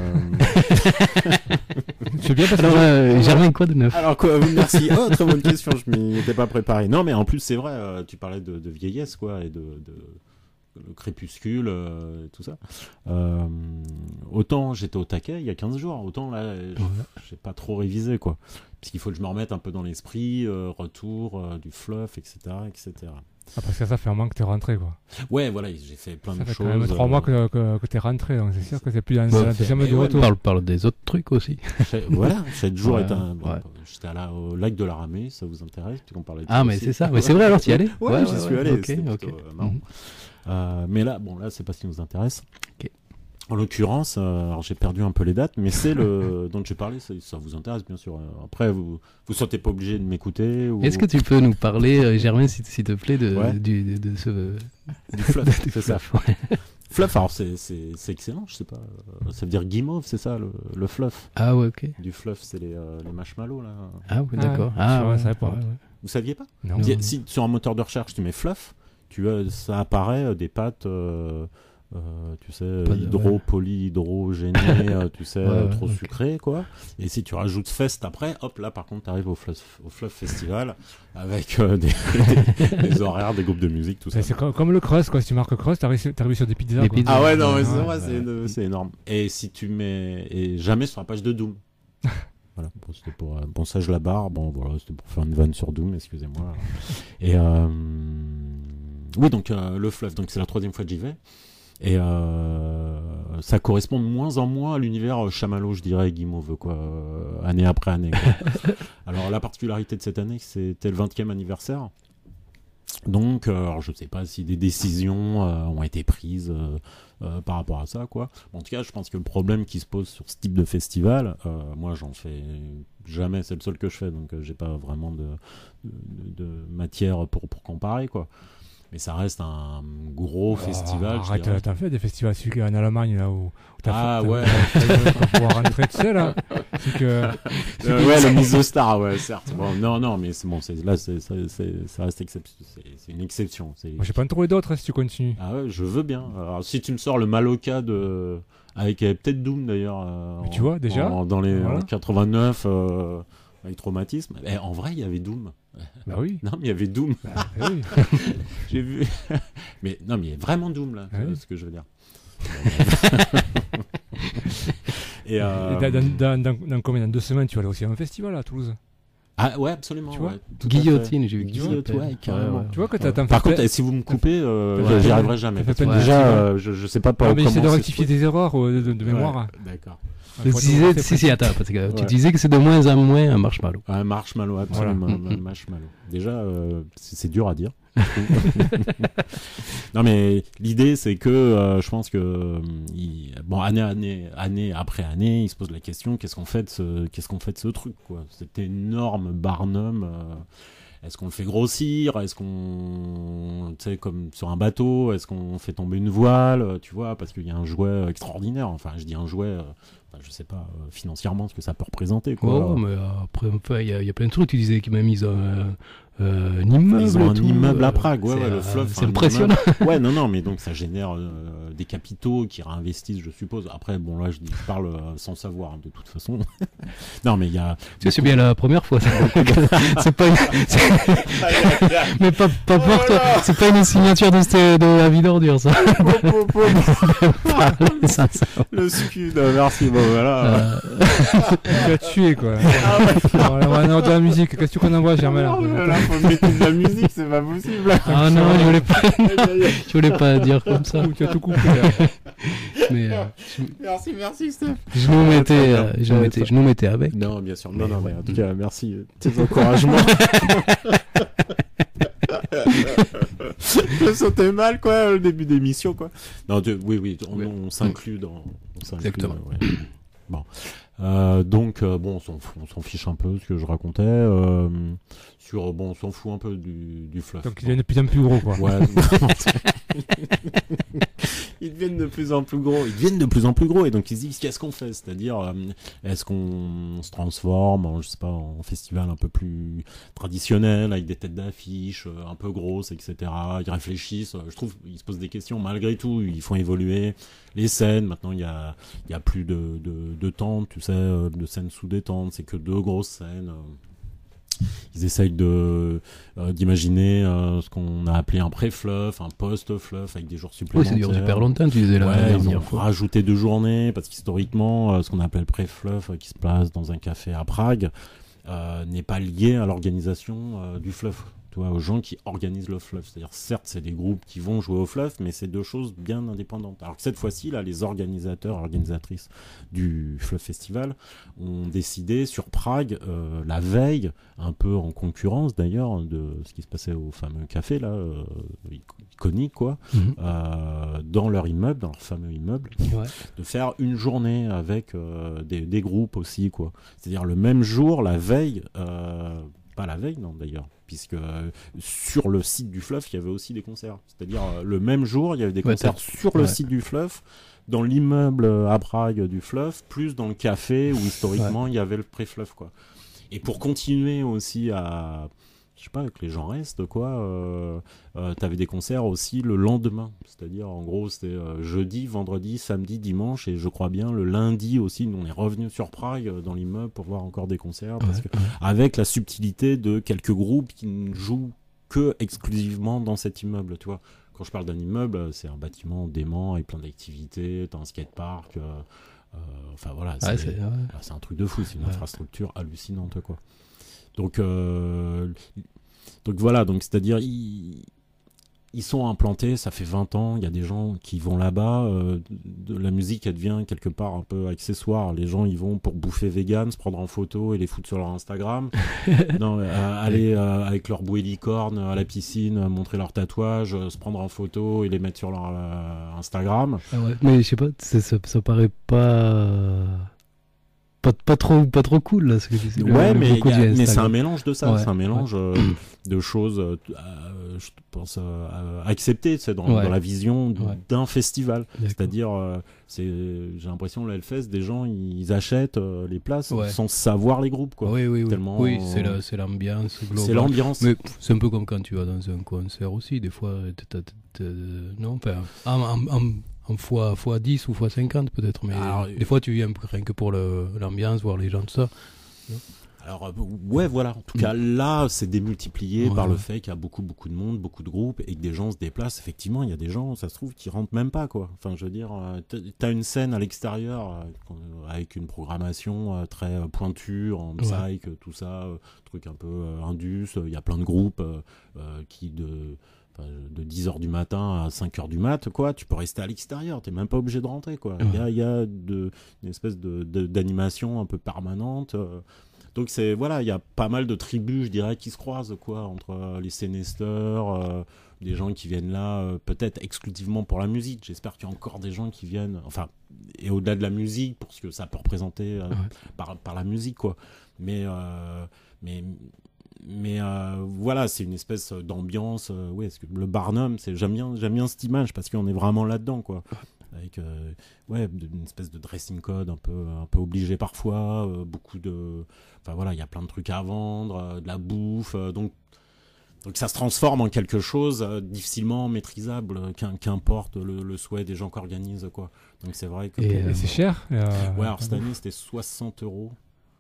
[SPEAKER 2] C'est bien parce que
[SPEAKER 3] Alors, Germain, quoi de neuf?
[SPEAKER 4] Alors quoi, merci. Oh, très bonne question, je m'y étais pas préparé. Non, mais en plus, c'est vrai, tu parlais de vieillesse, quoi, et de le crépuscule, et tout ça. Autant j'étais au taquet il y a 15 jours, autant là, j'ai pas trop révisé, quoi. Parce qu'il faut que je me remette un peu dans l'esprit, retour, du fluff, etc., etc.
[SPEAKER 2] Ah, parce que ça fait un mois que t'es rentré, quoi.
[SPEAKER 4] Ouais, voilà, j'ai fait plein
[SPEAKER 2] Ça
[SPEAKER 4] de
[SPEAKER 2] fait
[SPEAKER 4] choses.
[SPEAKER 2] quand même 3 mois que t'es rentré, donc c'est sûr que c'est plus dans
[SPEAKER 3] Bon,
[SPEAKER 2] la deuxième de
[SPEAKER 4] ouais,
[SPEAKER 2] retour.
[SPEAKER 3] Parle des autres trucs aussi.
[SPEAKER 4] Voilà, j'ai toujours
[SPEAKER 3] Ouais,
[SPEAKER 4] été
[SPEAKER 3] ouais.
[SPEAKER 4] J'étais allé au lac de la Ramée, ça vous intéresse, puisqu'on parlait de
[SPEAKER 3] Ah,
[SPEAKER 4] ça
[SPEAKER 3] mais
[SPEAKER 4] aussi.
[SPEAKER 3] c'est ça. Mais c'est vrai, alors tu y allais?
[SPEAKER 4] Ouais, j'y suis allé,
[SPEAKER 3] Ok,
[SPEAKER 4] c'était
[SPEAKER 3] ok.
[SPEAKER 4] plutôt, marrant. Mais là, c'est pas ce qui nous intéresse.
[SPEAKER 3] Ok.
[SPEAKER 4] En l'occurrence, alors j'ai perdu un peu les dates, mais c'est le dont j'ai parlé, ça vous intéresse bien sûr. Après, vous sentez pas obligé de m'écouter. Ou...
[SPEAKER 3] Est-ce que tu peux nous parler, Germain, s'il te plaît,
[SPEAKER 4] Ouais.
[SPEAKER 3] de ce...
[SPEAKER 4] du fluff,
[SPEAKER 3] du
[SPEAKER 4] c'est ça.
[SPEAKER 3] fluff, ouais.
[SPEAKER 4] Fluff, alors c'est excellent, je sais pas. Ça veut dire guimauve, c'est ça, le fluff.
[SPEAKER 3] Ah ouais, ok.
[SPEAKER 4] Du fluff, c'est les marshmallows là.
[SPEAKER 3] Ah ouais, d'accord.
[SPEAKER 2] Ah,
[SPEAKER 3] ouais,
[SPEAKER 2] ça va pas.
[SPEAKER 3] ouais, ouais.
[SPEAKER 4] Vous saviez pas?
[SPEAKER 2] Non.
[SPEAKER 3] Non.
[SPEAKER 4] Si sur un moteur de recherche tu mets fluff, ça apparaît des pâtes, tu sais,
[SPEAKER 3] Pas de-
[SPEAKER 4] polyhydrogénées, tu sais,
[SPEAKER 3] Ouais,
[SPEAKER 4] trop
[SPEAKER 3] ok.
[SPEAKER 4] sucrées, quoi. Et si tu rajoutes fest après, hop, là par contre t'arrives au Fluff Festival avec des horaires, des groupes de musique, tout ça.
[SPEAKER 2] C'est comme le crust, quoi. Si tu marques crust, t'arrives sur des pizzas.
[SPEAKER 3] Des
[SPEAKER 2] quoi.
[SPEAKER 3] pizzas.
[SPEAKER 4] Ah ouais, non, mais c'est
[SPEAKER 2] Ouais,
[SPEAKER 4] vrai,
[SPEAKER 3] ouais.
[SPEAKER 4] c'est énorme. Et si tu mets. Et jamais sur la page de Doom. Voilà, bon, c'était pour. Bon, ça, je la barre. Bon, voilà, c'était pour faire une vanne sur Doom, excusez-moi. Et. Oui, donc, le fluff, donc c'est la 3e fois que j'y vais. Et ça correspond de moins en moins à l'univers chamallow, je dirais, guimauve, quoi, année après année. Quoi. Alors, la particularité de cette année, c'était le 20e anniversaire. Donc, alors je ne sais pas si des décisions ont été prises par rapport à ça, quoi. En tout cas, je pense que le problème qui se pose sur ce type de festival, moi j'en fais jamais, c'est le seul que je fais, donc j'ai pas vraiment de matière pour comparer, quoi. Mais ça reste un gros festival. je
[SPEAKER 2] Arrête,
[SPEAKER 4] dirais.
[SPEAKER 2] t'as fait des festivals celui en Allemagne, là, où
[SPEAKER 4] Ah, ouais.
[SPEAKER 2] Pour pouvoir rentrer, tu sais, là. C'est que.
[SPEAKER 4] Ouais, le mise de star, ouais, certes. Bon, non, mais c'est bon, là, ça reste c'est une exception.
[SPEAKER 2] Moi, j'ai pas en trouvé d'autres, hein, si tu continues.
[SPEAKER 4] Ah ouais, je veux bien. Alors, si tu me sors le Maloca avec peut-être Doom d'ailleurs.
[SPEAKER 2] Mais tu vois, déjà,
[SPEAKER 4] dans les
[SPEAKER 2] voilà.
[SPEAKER 4] 89, avec Traumatisme. Eh, en vrai, il y avait Doom.
[SPEAKER 2] Bah oui.
[SPEAKER 4] Non, mais il y avait Doom.
[SPEAKER 2] Bah oui.
[SPEAKER 4] J'ai vu. Mais non, mais il y a vraiment Doom là,
[SPEAKER 2] Ah oui.
[SPEAKER 4] c'est ce que je veux dire. Et,
[SPEAKER 2] Et dans combien? Dans 2 semaines, tu vas aller aussi à un festival à Toulouse.
[SPEAKER 4] Ah ouais, absolument.
[SPEAKER 2] Tu vois,
[SPEAKER 4] ouais, tout à fait.
[SPEAKER 3] Guillotine, j'ai vu que
[SPEAKER 4] Guillotine, ouais, carrément.
[SPEAKER 2] Tu vois que
[SPEAKER 3] Ouais.
[SPEAKER 2] t'en
[SPEAKER 4] Par
[SPEAKER 2] fais
[SPEAKER 4] contre,
[SPEAKER 2] plein-
[SPEAKER 4] si vous me coupez,
[SPEAKER 2] Ouais.
[SPEAKER 4] j'y arriverai jamais.
[SPEAKER 2] Ça fait
[SPEAKER 4] Parce que
[SPEAKER 2] plein de
[SPEAKER 4] déjà,
[SPEAKER 2] festivals.
[SPEAKER 4] je sais pas
[SPEAKER 2] Non, mais
[SPEAKER 4] comment
[SPEAKER 2] essaie de
[SPEAKER 4] c'est
[SPEAKER 2] rectifier tes erreurs de mémoire.
[SPEAKER 4] Ouais, d'accord.
[SPEAKER 2] Ouais,
[SPEAKER 3] Tu
[SPEAKER 2] faut
[SPEAKER 3] disais,
[SPEAKER 2] être
[SPEAKER 3] si, attends, parce que tu
[SPEAKER 4] Ouais.
[SPEAKER 3] disais que c'est de moins en moins un marshmallow.
[SPEAKER 4] Un marshmallow, absolument.
[SPEAKER 3] Voilà.
[SPEAKER 4] Un marshmallow. Déjà, c'est dur à dire. Non, mais l'idée, c'est que je pense que, année après année, il se pose la question qu'est-ce qu'on fait de ce truc, quoi. Cet énorme Barnum. Est-ce qu'on le fait grossir? Est-ce qu'on, tu sais, comme sur un bateau, est-ce qu'on fait tomber une voile? Tu vois, parce qu'il y a un jouet extraordinaire. Enfin, je dis un jouet, je sais pas financièrement ce que ça peut représenter, quoi.
[SPEAKER 3] Oh, mais après, enfin, il y a plein de trucs. Tu disais qu'ils m'ont mis un immeuble.
[SPEAKER 4] Ils ont un
[SPEAKER 3] et tout,
[SPEAKER 4] immeuble à Prague, ouais,
[SPEAKER 3] c'est,
[SPEAKER 4] le Fluff.
[SPEAKER 3] c'est impressionnant.
[SPEAKER 4] Ouais, non, mais donc ça génère des capitaux qui réinvestissent, je suppose. Après, bon, là, je parle sans savoir, de toute façon. Non, mais il y a.
[SPEAKER 3] Tu sais, c'est bien la première fois. C'est pas une... Mais pas pour toi. C'est pas une signature de la vie d'ordure, ça. Parler sans savoir.
[SPEAKER 4] Le scud, merci, bon, voilà.
[SPEAKER 2] Tu as tué, quoi.
[SPEAKER 4] Ah ouais.
[SPEAKER 2] Voilà, on va de la musique. Qu'est-ce que tu en envoies, Germain? là
[SPEAKER 4] Oh là là, faut mettre de la musique, c'est pas possible.
[SPEAKER 3] Ah non, je voulais pas dire comme ça.
[SPEAKER 2] Tu as tout coupé, là.
[SPEAKER 3] Mais
[SPEAKER 4] Merci, Steph.
[SPEAKER 3] je nous mettais avec.
[SPEAKER 4] Non, bien sûr. Non,
[SPEAKER 3] Mais
[SPEAKER 4] mais en tout cas, merci de tes encouragements. Je me sentais mal, quoi, le début d'émission, quoi. Non, oui, on s'inclut dans.
[SPEAKER 3] Exactement.
[SPEAKER 4] Ouais. Bon. Donc, bon, on s'en fiche un peu de ce que je racontais. On s'en fout un peu du fluff.
[SPEAKER 2] Donc, il devient de plus en plus gros, quoi.
[SPEAKER 4] Ouais. Ils deviennent de plus en plus gros. Et donc ils se disent qu'est-ce qu'on fait, c'est-à-dire est-ce qu'on se transforme en, je sais pas, en festival un peu plus traditionnel avec des têtes d'affiche un peu grosses, etc. Ils réfléchissent, je trouve, ils se posent des questions malgré tout, ils font évoluer les scènes. Maintenant il y a plus de tentes, tu sais, de scènes sous des tentes, c'est que 2 grosses scènes. Ils essayent d'imaginer ce qu'on a appelé un pré-fluff, un post-fluff avec des jours
[SPEAKER 3] Oui,
[SPEAKER 4] supplémentaires.
[SPEAKER 3] ça dure super longtemps, tu disais la
[SPEAKER 4] Ouais, ils ont
[SPEAKER 3] dernière fois.
[SPEAKER 4] rajouté 2 journées parce qu'historiquement, ce qu'on appelle pré-fluff qui se passe dans un café à Prague n'est pas lié à l'organisation du fluff. tu vois, aux gens qui organisent le fluff. C'est-à-dire, certes, c'est des groupes qui vont jouer au fluff, mais c'est deux choses bien indépendantes. Alors que cette fois-ci, là, les organisatrices du Fluff Festival ont décidé sur Prague, la veille, un peu en concurrence d'ailleurs de ce qui se passait au fameux café, là, iconique, quoi, dans leur immeuble, dans leur fameux immeuble, de faire une journée avec des groupes aussi, quoi. C'est-à-dire le même jour, la veille, pas la veille, non, d'ailleurs, puisque sur le site du Fluff, il y avait aussi des concerts. C'est-à-dire le même jour, il y avait des concerts sur le site du Fluff, dans l'immeuble à Prague du Fluff, plus dans le café où historiquement il y avait le pré-Fluff, quoi. Et pour continuer aussi à, je sais pas, que les gens restent, quoi, t'avais des concerts aussi le lendemain. C'est-à-dire, en gros, c'était jeudi, vendredi, samedi, dimanche, et je crois bien le lundi aussi, nous on est revenus sur Prague dans l'immeuble pour voir encore des concerts, parce que, avec la subtilité de quelques groupes qui ne jouent que exclusivement dans cet immeuble, tu vois. Quand je parle d'un immeuble, c'est un bâtiment dément avec plein d'activités, t'as un skatepark, enfin voilà, c'est un truc de fou, c'est une infrastructure hallucinante, quoi. Donc voilà, donc c'est-à-dire ils sont implantés, ça fait 20 ans, il y a des gens qui vont là-bas, la musique elle devient quelque part un peu accessoire, les gens ils vont pour bouffer vegan, se prendre en photo et les foutre sur leur Instagram, aller avec leur bouée licorne à la piscine, montrer leurs tatouages, se prendre en photo et les mettre sur leur Instagram.
[SPEAKER 3] Ah ouais. Mais je sais pas, ça paraît pas trop cool là, ce que tu dis.
[SPEAKER 4] Mais c'est un mélange de ça, c'est un mélange de choses, je pense, acceptées, c'est dans la vision d'un festival. D'accord. C'est-à-dire, j'ai l'impression le Hellfest, des gens ils achètent les places sans savoir les groupes, quoi. Tellement,
[SPEAKER 3] c'est l'ambiance globale.
[SPEAKER 4] C'est l'ambiance.
[SPEAKER 3] Mais c'est un peu comme quand tu vas dans un concert aussi, des fois, non, en fois 10 ou fois 50 peut-être, mais alors, des fois tu viens rien que pour l'ambiance, voir les gens, tout ça.
[SPEAKER 4] Alors voilà, en tout cas là c'est démultiplié par le fait qu'il y a beaucoup de monde, beaucoup de groupes et que des gens se déplacent. Effectivement, il y a des gens, ça se trouve, qui rentrent même pas, quoi. Enfin, je veux dire, t'as une scène à l'extérieur avec une programmation très pointue, en psych, tout ça, truc un peu indus, il y a plein de groupes qui de 10h du matin à 5h du mat, quoi, tu peux rester à l'extérieur, t'es même pas obligé de rentrer, quoi. Il y a une espèce d'animation un peu permanente. Donc il y a pas mal de tribus, je dirais, qui se croisent, quoi, entre les sénesteurs, des gens qui viennent là peut-être exclusivement pour la musique. J'espère qu'il y a encore des gens qui viennent, enfin, et au-delà de la musique, pour ce que ça peut représenter par la musique, quoi. Mais voilà, c'est une espèce d'ambiance. Est-ce que le Barnum, j'aime bien cette image parce qu'on est vraiment là-dedans, quoi. Avec une espèce de dressing code un peu obligé parfois, il y a plein de trucs à vendre, de la bouffe, donc ça se transforme en quelque chose difficilement maîtrisable, qu'importe le souhait des gens qui organisent, quoi. Donc c'est vrai que
[SPEAKER 2] et c'est cher.
[SPEAKER 4] Alors cette année c'était 60 €.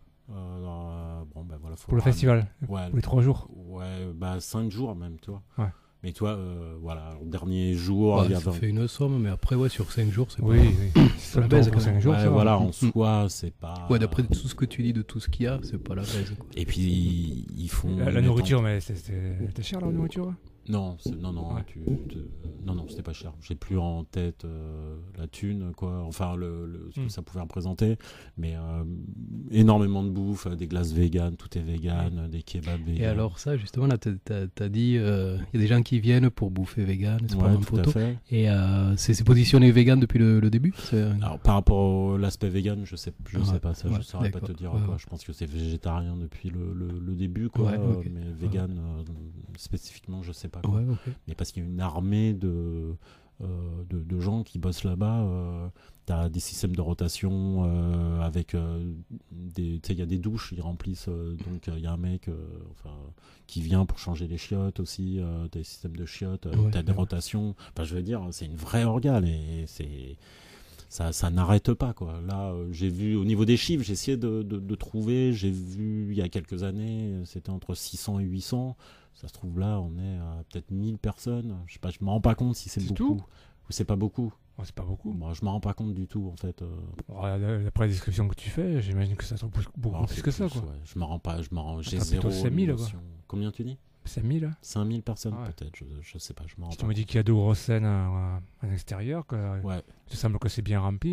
[SPEAKER 2] Pour le festival, pour les 3 jours.
[SPEAKER 4] 5 jours même, tu vois.
[SPEAKER 2] Ouais.
[SPEAKER 4] Mais toi, le dernier jour,
[SPEAKER 3] ça fait une somme, mais après, sur 5 jours, c'est
[SPEAKER 2] pas... Oui.
[SPEAKER 3] C'est la baisse,
[SPEAKER 2] pour 5 jours,
[SPEAKER 4] en soi, c'est pas...
[SPEAKER 3] Ouais, d'après tout ce que tu dis de tout ce qu'il y a, c'est pas la baisse, quoi.
[SPEAKER 4] Et puis, ils font...
[SPEAKER 2] La nourriture, mais c'était cher, la nourriture?
[SPEAKER 4] Non, c'était pas cher. J'ai plus en tête la thune, quoi. Enfin, ce que ça pouvait représenter. Mais énormément de bouffe, des glaces véganes, tout est vegan, des kebabs véganes.
[SPEAKER 3] Et alors ça, justement, là, t'as dit, il y a des gens qui viennent pour bouffer vegan, se prendre en photo. Et c'est positionné vegan depuis le début?
[SPEAKER 4] Alors, par rapport à l'aspect vegan, je sais pas ça. Je saurais pas te dire, quoi. Je pense que c'est végétarien depuis le début, quoi. Mais vegan, spécifiquement, je sais pas. Mais parce qu'il y a une armée de gens qui bossent là-bas. T'as des systèmes de rotation avec il y a des douches, ils remplissent. Donc il y a un mec qui vient pour changer les chiottes aussi. T'as des systèmes de chiottes, t'as des rotations. Enfin, je veux dire, c'est une vraie organe et ça n'arrête pas, quoi. Là, j'ai vu au niveau des chiffres, j'ai essayé de trouver. J'ai vu il y a quelques années, c'était entre 600 et 800. Ça se trouve là, on est à peut-être 1000 personnes. Je sais pas, je me rends pas compte si c'est beaucoup
[SPEAKER 2] tout
[SPEAKER 4] ou c'est pas beaucoup.
[SPEAKER 2] C'est pas beaucoup.
[SPEAKER 4] Moi, je me rends pas compte du tout, en fait.
[SPEAKER 2] D'après la description que tu fais, j'imagine que ça sera beaucoup plus que ça, quoi.
[SPEAKER 4] Je me rends pas, j'ai
[SPEAKER 2] plutôt
[SPEAKER 4] zéro
[SPEAKER 2] 5000,
[SPEAKER 4] notion. Combien tu dis?
[SPEAKER 2] 5000
[SPEAKER 4] 5000 personnes peut-être, je sais pas, je m'en rends
[SPEAKER 2] Si
[SPEAKER 4] pas.
[SPEAKER 2] tu me dis qu'il y a 2 grosses scènes en extérieur, il semble que c'est bien rempli,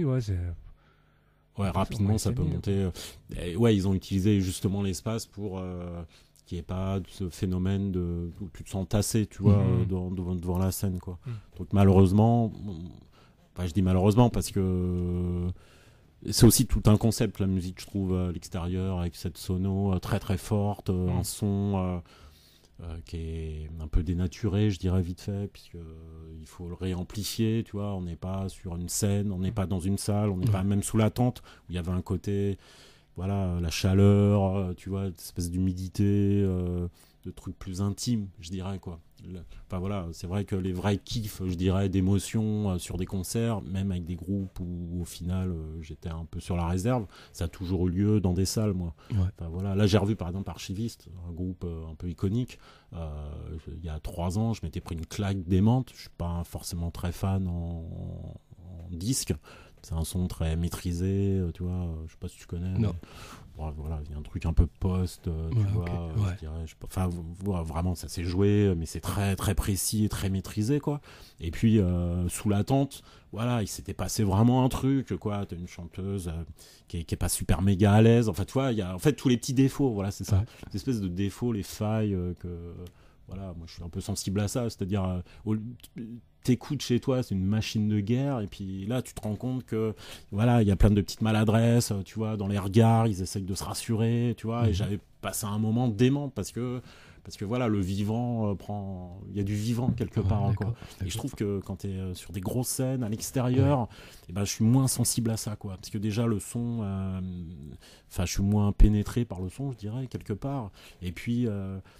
[SPEAKER 4] Ouais, rapidement ça peut monter. Ouais, ils ont utilisé justement l'espace pour qu'il n'y ait pas ce phénomène où tu te sens tassé, tu vois, devant la scène, quoi. Donc malheureusement, je dis malheureusement parce que c'est aussi tout un concept, la musique, je trouve, à l'extérieur, avec cette sono très très forte, un son qui est un peu dénaturé, je dirais vite fait, puisque il faut le réamplifier, tu vois, on n'est pas sur une scène, on n'est pas dans une salle, on n'est pas même sous la tente, où il y avait un côté, voilà, la chaleur, tu vois, cette espèce d'humidité, de trucs plus intimes, je dirais, quoi. Enfin voilà, c'est vrai que les vrais kiffs, je dirais, d'émotions sur des concerts, même avec des groupes où au final j'étais un peu sur la réserve, ça a toujours eu lieu dans des salles, moi. Enfin, voilà. Là j'ai revu par exemple Archiviste, un groupe un peu iconique. Il y a 3 ans, je m'étais pris une claque démente. Je suis pas forcément très fan en disque. C'est un son très maîtrisé, tu vois. Je sais pas si tu connais.
[SPEAKER 3] Non.
[SPEAKER 4] Voilà, il y a un truc un peu post, tu vois. Je dirais, enfin, vraiment, ça s'est joué, mais c'est très très précis et très maîtrisé, quoi. Et puis sous la tente, voilà, il s'était passé vraiment un truc, quoi. T'as une chanteuse qui est pas super méga à l'aise. En fait, tu vois, il y a en fait tous les petits défauts. Voilà, c'est ça. Cette espèce de défauts, les failles que. Voilà, moi je suis un peu sensible à ça, c'est-à-dire t'écoutes chez toi, c'est une machine de guerre, et puis là tu te rends compte que voilà, il y a plein de petites maladresses, tu vois, dans les regards, ils essayent de se rassurer, tu vois, et j'avais passé un moment dément parce que voilà, le vivant il y a du vivant quelque part, quoi. Et je trouve que quand tu es sur des grosses scènes à l'extérieur, et ben je suis moins sensible à ça, quoi, parce que déjà le son, je suis moins pénétré par le son, je dirais, quelque part. Et puis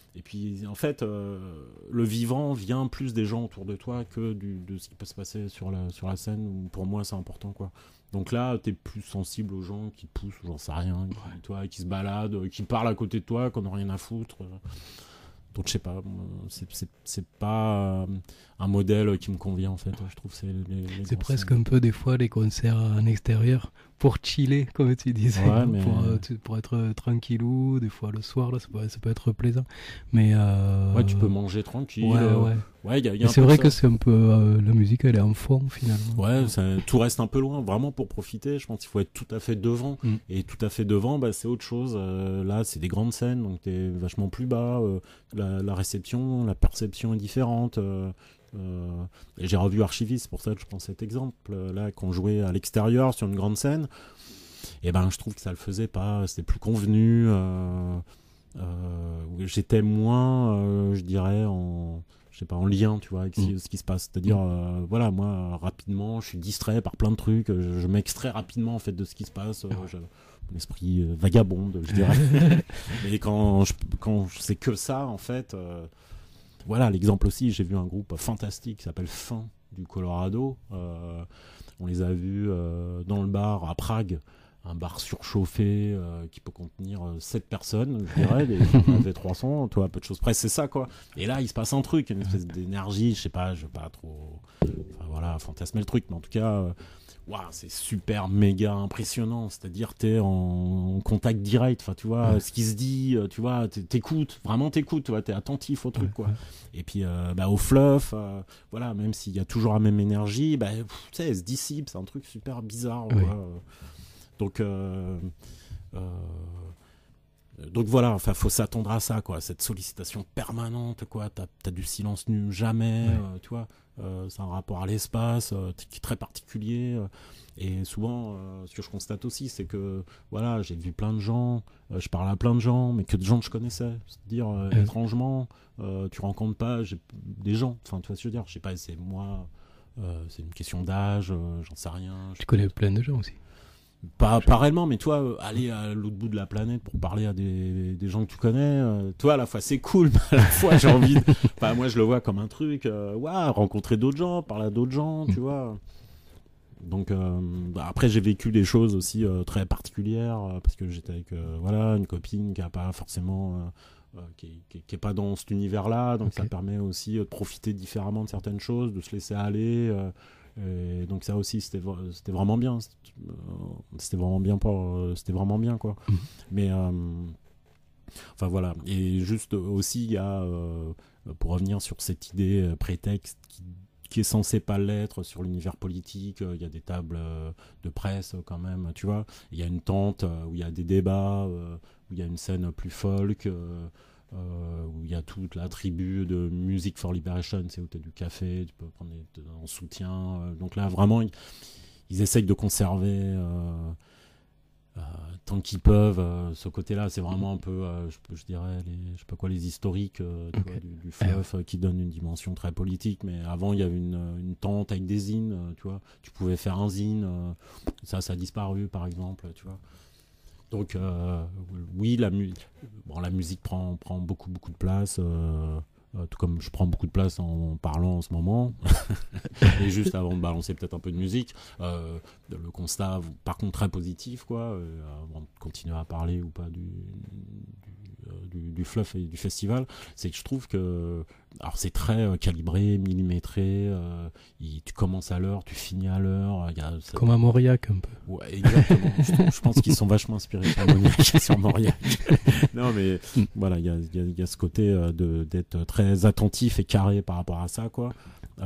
[SPEAKER 4] en fait, le vivant vient plus des gens autour de toi que de ce qui peut se passer sur la scène, où pour moi c'est important, quoi. Donc là, t'es plus sensible aux gens qui poussent, j'en sais rien, qui se baladent, qui parlent à côté de toi, qui n'ont rien à foutre. Donc je sais pas, c'est pas un modèle qui me convient, en fait. Je trouve que
[SPEAKER 3] c'est presque un peu des fois les concerts en extérieur pour chiller, comme tu disais, pour être tranquillou. Des fois le soir là, ça peut être plaisant, mais
[SPEAKER 4] tu peux manger tranquille.
[SPEAKER 3] C'est vrai que c'est un peu la musique, elle est en fond finalement.
[SPEAKER 4] Tout reste un peu loin, vraiment. Pour profiter, je pense qu'il faut être tout à fait devant, et tout à fait devant, c'est autre chose. Là c'est des grandes scènes, donc t'es vachement plus bas, la réception, la perception est différente. Et j'ai revu Archiviste, c'est pour ça que je prends cet exemple là, qu'on jouait à l'extérieur sur une grande scène, et je trouve que ça le faisait pas, c'était plus convenu, j'étais moins je dirais en lien, tu vois, avec ce qui se passe, c'est-à-dire voilà, moi rapidement je suis distrait par plein de trucs, je m'extrais rapidement en fait de ce qui se passe, mon esprit vagabonde, je dirais. Mais quand c'est que ça, en fait, voilà, l'exemple aussi, j'ai vu un groupe fantastique qui s'appelle Fin du Colorado. On les a vus dans le bar à Prague, un bar surchauffé qui peut contenir 7 personnes, je dirais, on avait 300, toi, peu de choses près, c'est ça, quoi. Et là, il se passe un truc, une espèce d'énergie, je sais pas, je veux pas trop fantasmer le truc, mais en tout cas, c'est super méga impressionnant, c'est-à-dire t'es en contact direct, enfin tu vois, ce qui se dit, tu vois, t'écoutes, tu vois, t'es attentif au truc, quoi. Et puis au fluff, voilà, même s'il y a toujours la même énergie, tu sais, elle se dissipe, c'est un truc super bizarre, quoi. Donc voilà, enfin faut s'attendre à ça, quoi, cette sollicitation permanente, quoi. T'as du silence nu jamais, tu vois. C'est un rapport à l'espace qui est très particulier, et souvent ce que je constate aussi, c'est que voilà, j'ai vu plein de gens, je parle à plein de gens, mais que de gens que je connaissais, c'est-à-dire étrangement tu rencontres pas des gens, enfin tu vois ce que je veux dire, je sais pas, c'est moi, c'est une question d'âge, j'en sais rien.
[SPEAKER 3] Tu connais plein de gens aussi.
[SPEAKER 4] Pas réellement, mais toi, aller à l'autre bout de la planète pour parler à des gens que tu connais, toi, à la fois c'est cool, mais à la fois j'ai envie enfin, moi je le vois comme un truc, rencontrer d'autres gens, parler à d'autres gens, tu vois. Donc après j'ai vécu des choses aussi très particulières, parce que j'étais avec une copine qui a pas forcément qui est pas dans cet univers-là, donc ça permet aussi de profiter différemment de certaines choses, de se laisser aller. Et donc ça aussi c'était vraiment bien, c'était vraiment bien quoi. Mais Enfin voilà, et juste aussi il y a pour revenir sur cette idée prétexte qui est censé pas l'être sur l'univers politique, il y a des tables de presse quand même, tu vois, il y a une tente où il y a des débats, où il y a une scène plus folk, où il y a toute la tribu de Music for Liberation, c'est où tu as du café, tu peux prendre en soutien, donc là vraiment ils essayent de conserver tant qu'ils peuvent ce côté-là. C'est vraiment un peu je dirais je sais pas quoi, les historiques tu vois, du fluff qui donne une dimension très politique, mais avant il y avait une tente avec des zines, tu vois, tu pouvais faire un zine, ça a disparu par exemple, tu vois. Donc oui, la musique prend beaucoup de place, tout comme je prends beaucoup de place en parlant en ce moment. Et juste avant de balancer peut-être un peu de musique, le constat par contre très positif, quoi, avant de continuer à parler ou pas du fluff et du festival, c'est que je trouve que alors c'est très calibré, millimétré, tu commences à l'heure, tu finis à l'heure,
[SPEAKER 3] comme à Mauriac un peu.
[SPEAKER 4] Ouais, exactement. je pense qu'ils sont vachement inspirés sur Mauriac. Non mais voilà, il y a ce côté d'être très attentif et carré par rapport à ça, quoi.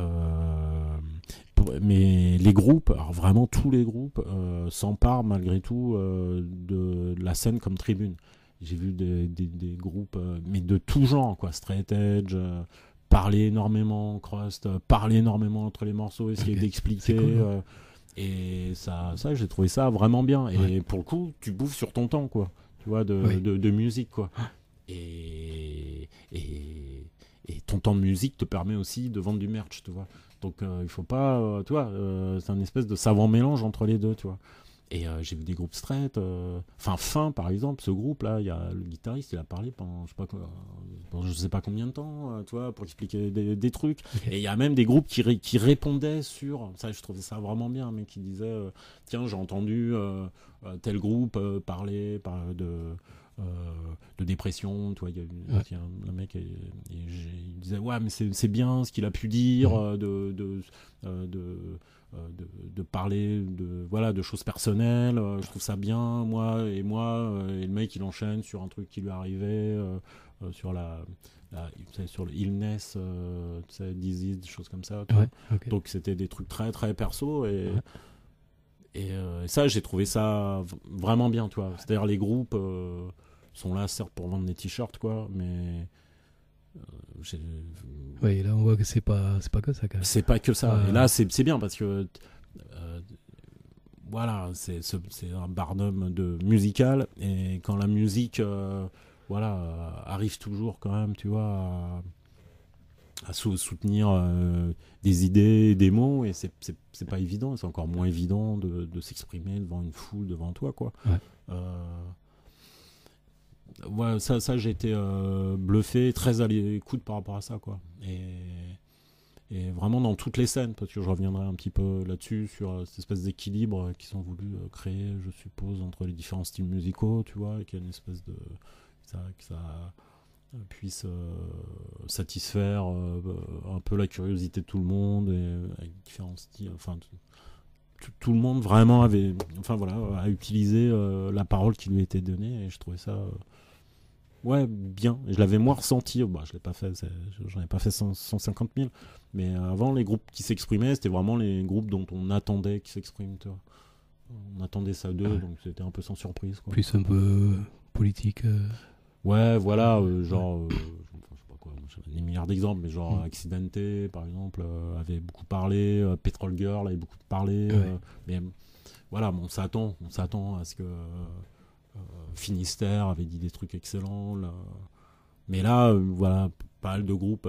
[SPEAKER 4] Mais les groupes, alors vraiment tous les groupes s'emparent malgré tout de la scène comme tribune. J'ai vu des groupes, mais de tout genre, quoi. Straight Edge, parler énormément, Crust, parler énormément entre les morceaux, essayer d'expliquer. Cool, et ça, j'ai trouvé ça vraiment bien. Et pour le coup, tu bouffes sur ton temps, quoi. Tu vois, de musique, quoi. Et ton temps de musique te permet aussi de vendre du merch, tu vois. Donc il faut pas, tu vois, c'est un espèce de savant mélange entre les deux, tu vois. Et j'ai vu des groupes straight, Fin par exemple, ce groupe là, il y a le guitariste, il a parlé pendant je sais pas combien de temps, tu vois, pour expliquer des trucs. Okay. Et il y a même des groupes qui répondaient sur ça, je trouvais ça vraiment bien, mais qui disait tiens, j'ai entendu tel groupe parler de dépression, tu vois, il y a un mec il disait ouais, mais c'est bien ce qu'il a pu dire, de parler de choses personnelles, je trouve ça bien, moi, et le mec il enchaîne sur un truc qui lui arrivait, sur sur le illness, disease, des choses comme ça, okay. Donc c'était des trucs très très perso, et ça j'ai trouvé ça vraiment bien, tu vois. C'est-à-dire les groupes sont là certes pour vendre des t-shirts, quoi, mais
[SPEAKER 3] oui, là on voit que c'est pas que ça, quand même.
[SPEAKER 4] C'est pas que ça. Et là c'est bien parce que voilà, c'est un barnum de musical, et quand la musique arrive toujours quand même, tu vois, à soutenir des idées, des mots, et c'est pas évident, c'est encore moins évident de s'exprimer devant une foule, devant toi, quoi. Ouais, ça j'ai été bluffé, très à l'écoute par rapport à ça, quoi. Et vraiment dans toutes les scènes, parce que je reviendrai un petit peu là-dessus, sur cette espèce d'équilibre qu'ils ont voulu créer, je suppose, entre les différents styles musicaux, tu vois, et qu'il y a une espèce de... que ça puisse satisfaire un peu la curiosité de tout le monde, et avec différents styles, enfin... Tout le monde vraiment a utilisé la parole qui lui était donnée, et je trouvais ça bien. Et je l'avais moins ressenti, je l'ai pas fait, j'en ai pas fait 150 000, mais avant, les groupes qui s'exprimaient, c'était vraiment les groupes dont on attendait qu'ils s'expriment, tu vois. On attendait ça d'eux, donc c'était un peu sans surprise, quoi.
[SPEAKER 3] Plus un peu politique.
[SPEAKER 4] Ouais, voilà, genre j'avais des milliards d'exemples, mais genre Accidente par exemple avait beaucoup parlé, Petrol Girl avait beaucoup parlé, mais voilà, on s'attend à ce que Finistère avait dit des trucs excellents là. Mais là voilà, pas mal de groupes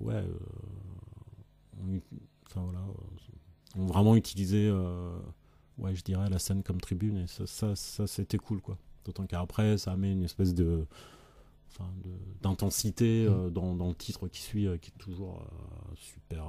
[SPEAKER 4] ont vraiment utilisé je dirais la scène comme tribune, et ça c'était cool, quoi. D'autant qu'après ça met une espèce d'intensité dans le titre qui suit, qui est toujours super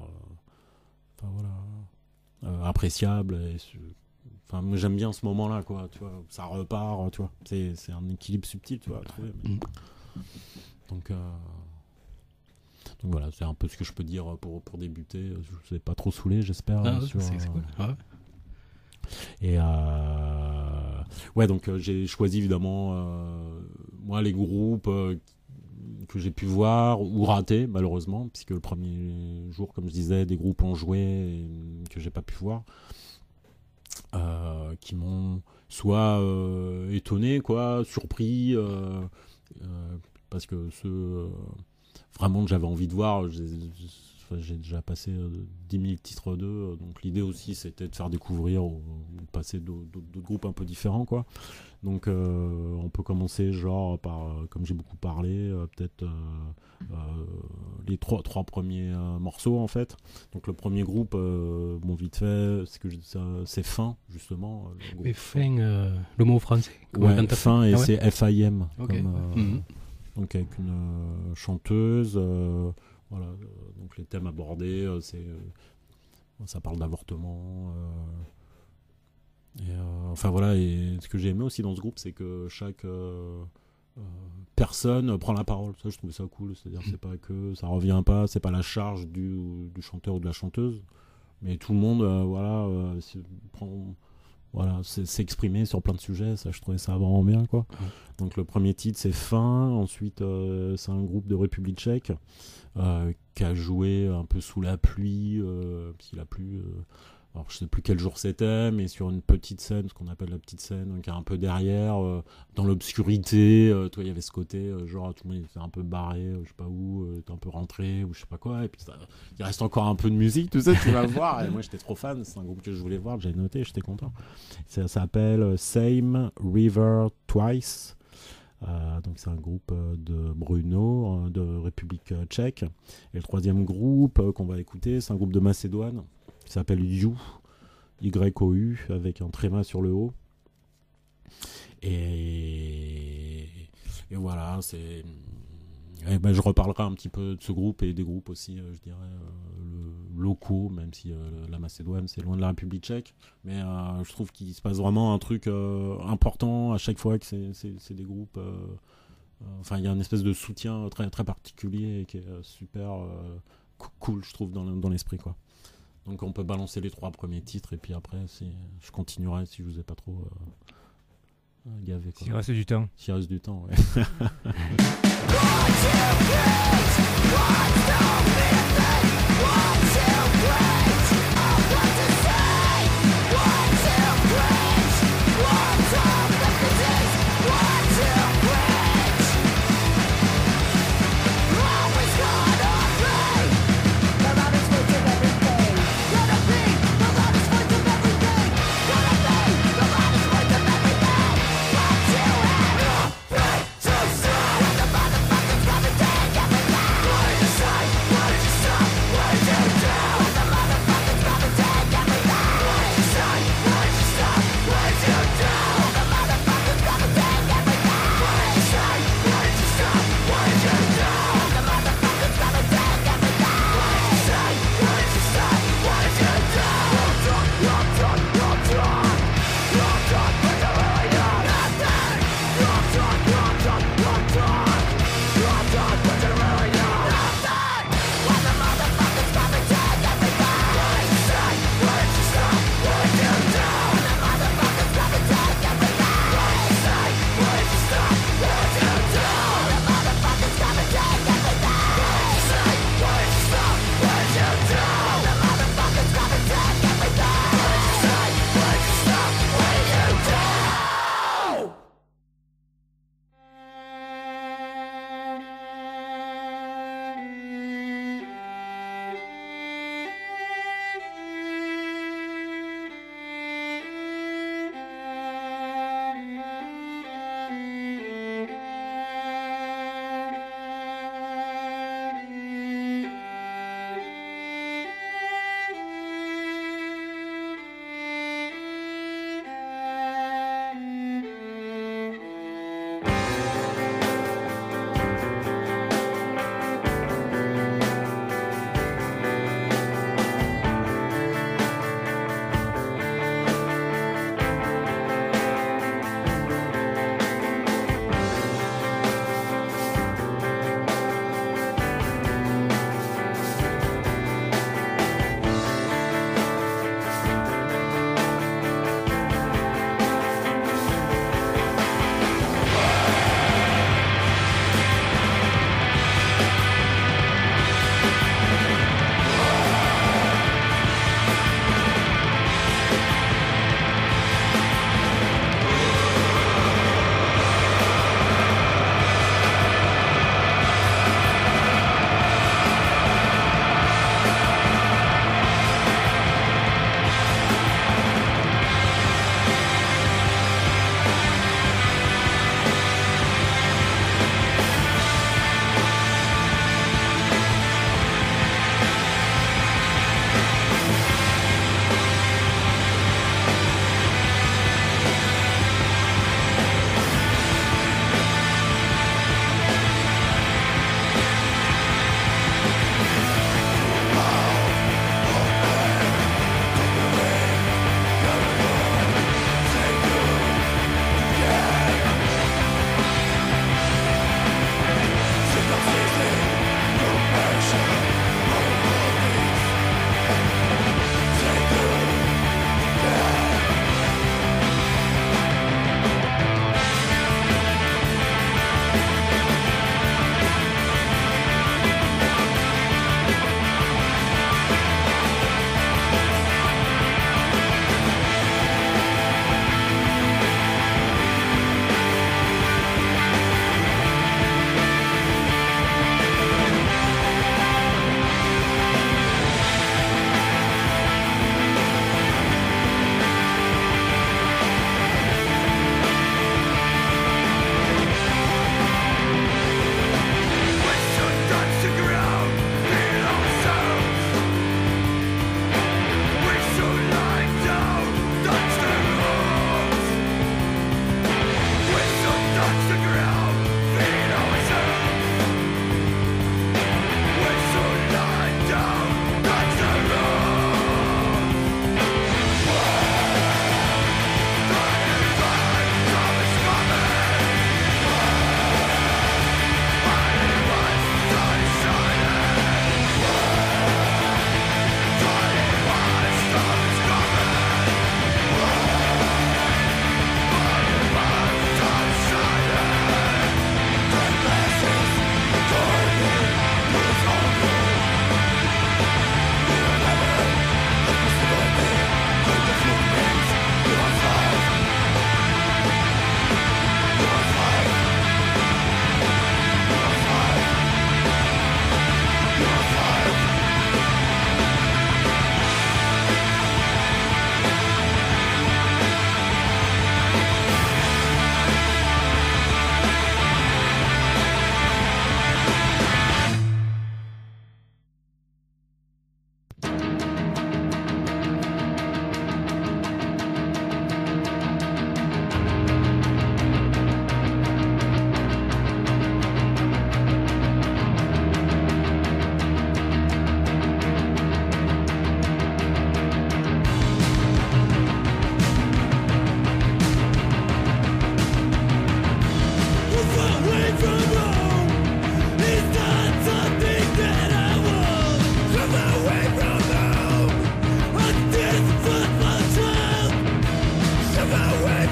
[SPEAKER 4] appréciable, et moi j'aime bien ce moment là, quoi, tu vois, ça repart, tu vois, c'est un équilibre subtil, tu vois, à trouver, mais... donc voilà, c'est un peu ce que je peux dire pour débuter. Je vous ai pas trop saoulé, j'espère.
[SPEAKER 3] C'est cool.
[SPEAKER 4] Et donc j'ai choisi évidemment moi, les groupes que j'ai pu voir ou rater, malheureusement, puisque le premier jour, comme je disais, des groupes ont joué et que j'ai pas pu voir, qui m'ont soit étonné, quoi, surpris, parce que ceux vraiment que j'avais envie de voir, j'ai déjà passé 10 000 titres d'eux, donc l'idée aussi c'était de faire découvrir ou de passer d'autres groupes un peu différents, quoi. Donc on peut commencer genre par, comme j'ai beaucoup parlé, peut-être les trois premiers morceaux en fait. Donc le premier groupe, bon vite fait, c'est Fin justement.
[SPEAKER 3] Mais Fin, le mot français.
[SPEAKER 4] Ouais, Fin et c'est FIM.
[SPEAKER 3] Okay.
[SPEAKER 4] Donc avec une chanteuse. Voilà, donc les thèmes abordés, ça parle d'avortement. Enfin voilà, et ce que j'ai aimé aussi dans ce groupe, c'est que chaque personne prend la parole. Ça, je trouve ça cool. C'est-à-dire, c'est pas que ça revient pas, c'est pas la charge du chanteur ou de la chanteuse, mais tout le monde, c'est exprimé sur plein de sujets. Ça, je trouvais ça vraiment bien, quoi. Donc le premier titre, c'est Fin. Ensuite, c'est un groupe de République tchèque qui a joué un peu sous la pluie, parce qu'il a plu. Alors je sais plus quel jour c'était, mais sur une petite scène, ce qu'on appelle la petite scène, qui est un peu derrière, dans l'obscurité. Toi, il y avait ce côté, genre tout le monde était un peu barré, je sais pas où, était un peu rentré ou je sais pas quoi. Et puis il reste encore un peu de musique, tu sais, tu vas voir. Et moi, j'étais trop fan. C'est un groupe que je voulais voir, que j'avais noté, j'étais content. Ça s'appelle Same River Twice. Donc c'est un groupe de Brno, de République tchèque. Et le troisième groupe qu'on va écouter, c'est un groupe de Macédoine qui s'appelle You, Y-O-U, avec un tréma sur le haut. Et voilà, c'est... je reparlerai un petit peu de ce groupe et des groupes aussi, je dirais, locaux, même si la Macédoine, c'est loin de la République tchèque. Mais je trouve qu'il se passe vraiment un truc important à chaque fois que c'est des groupes... Enfin, il y a une espèce de soutien très, très particulier et qui est super cool, je trouve, dans l'esprit, quoi. Donc on peut balancer les 3 premiers titres et puis après, je continuerai si je vous ai pas trop... gavé, quoi.
[SPEAKER 2] S'il reste du temps.
[SPEAKER 4] S'il reste du temps, ouais.
[SPEAKER 1] What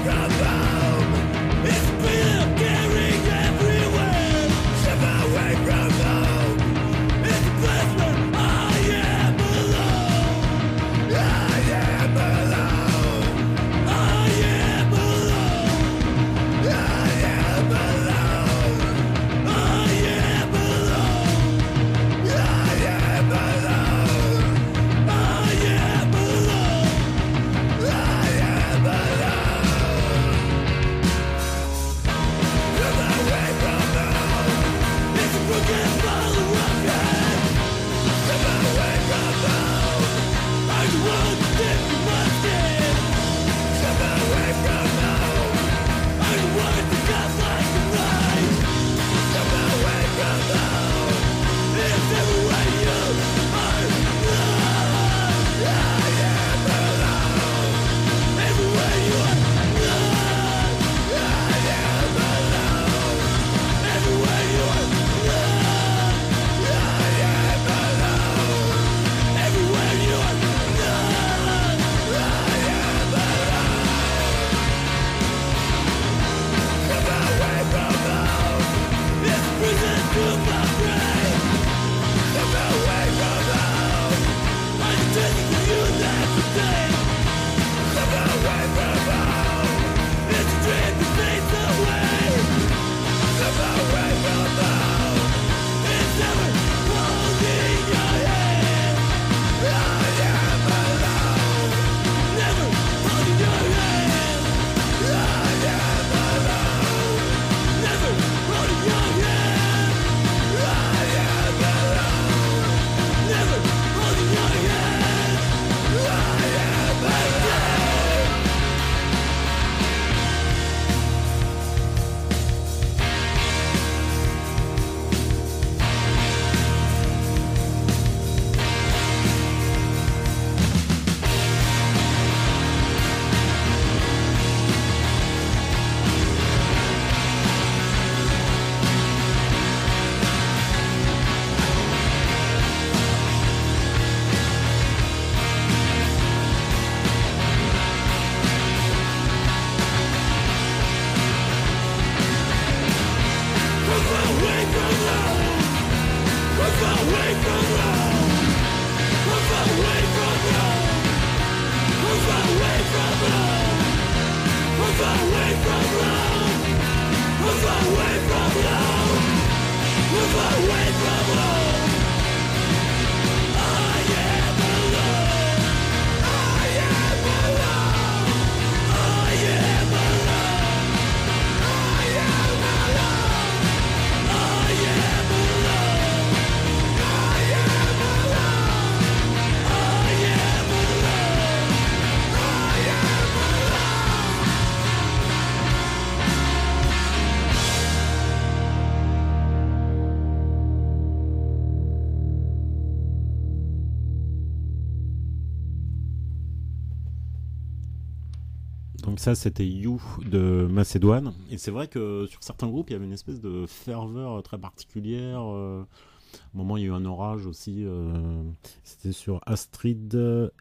[SPEAKER 4] Donc ça, c'était You de Macédoine. Et c'est vrai que sur certains groupes, il y avait une espèce de ferveur très particulière. Au moment, il y a eu un orage aussi. C'était sur Astrid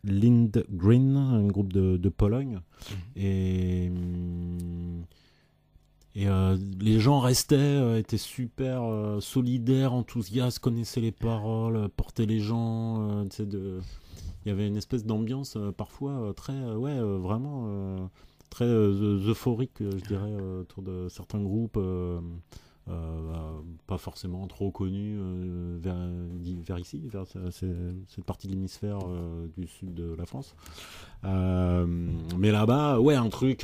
[SPEAKER 4] Lindgren, un groupe de Pologne. Et les gens restaient, étaient super solidaires, enthousiastes, connaissaient les paroles, portaient les gens. Il y avait une espèce d'ambiance parfois très, vraiment très euphorique, je dirais, autour de certains groupes, pas forcément trop connus vers ici, vers cette partie de l'hémisphère du sud de la France. Mais là-bas, un truc...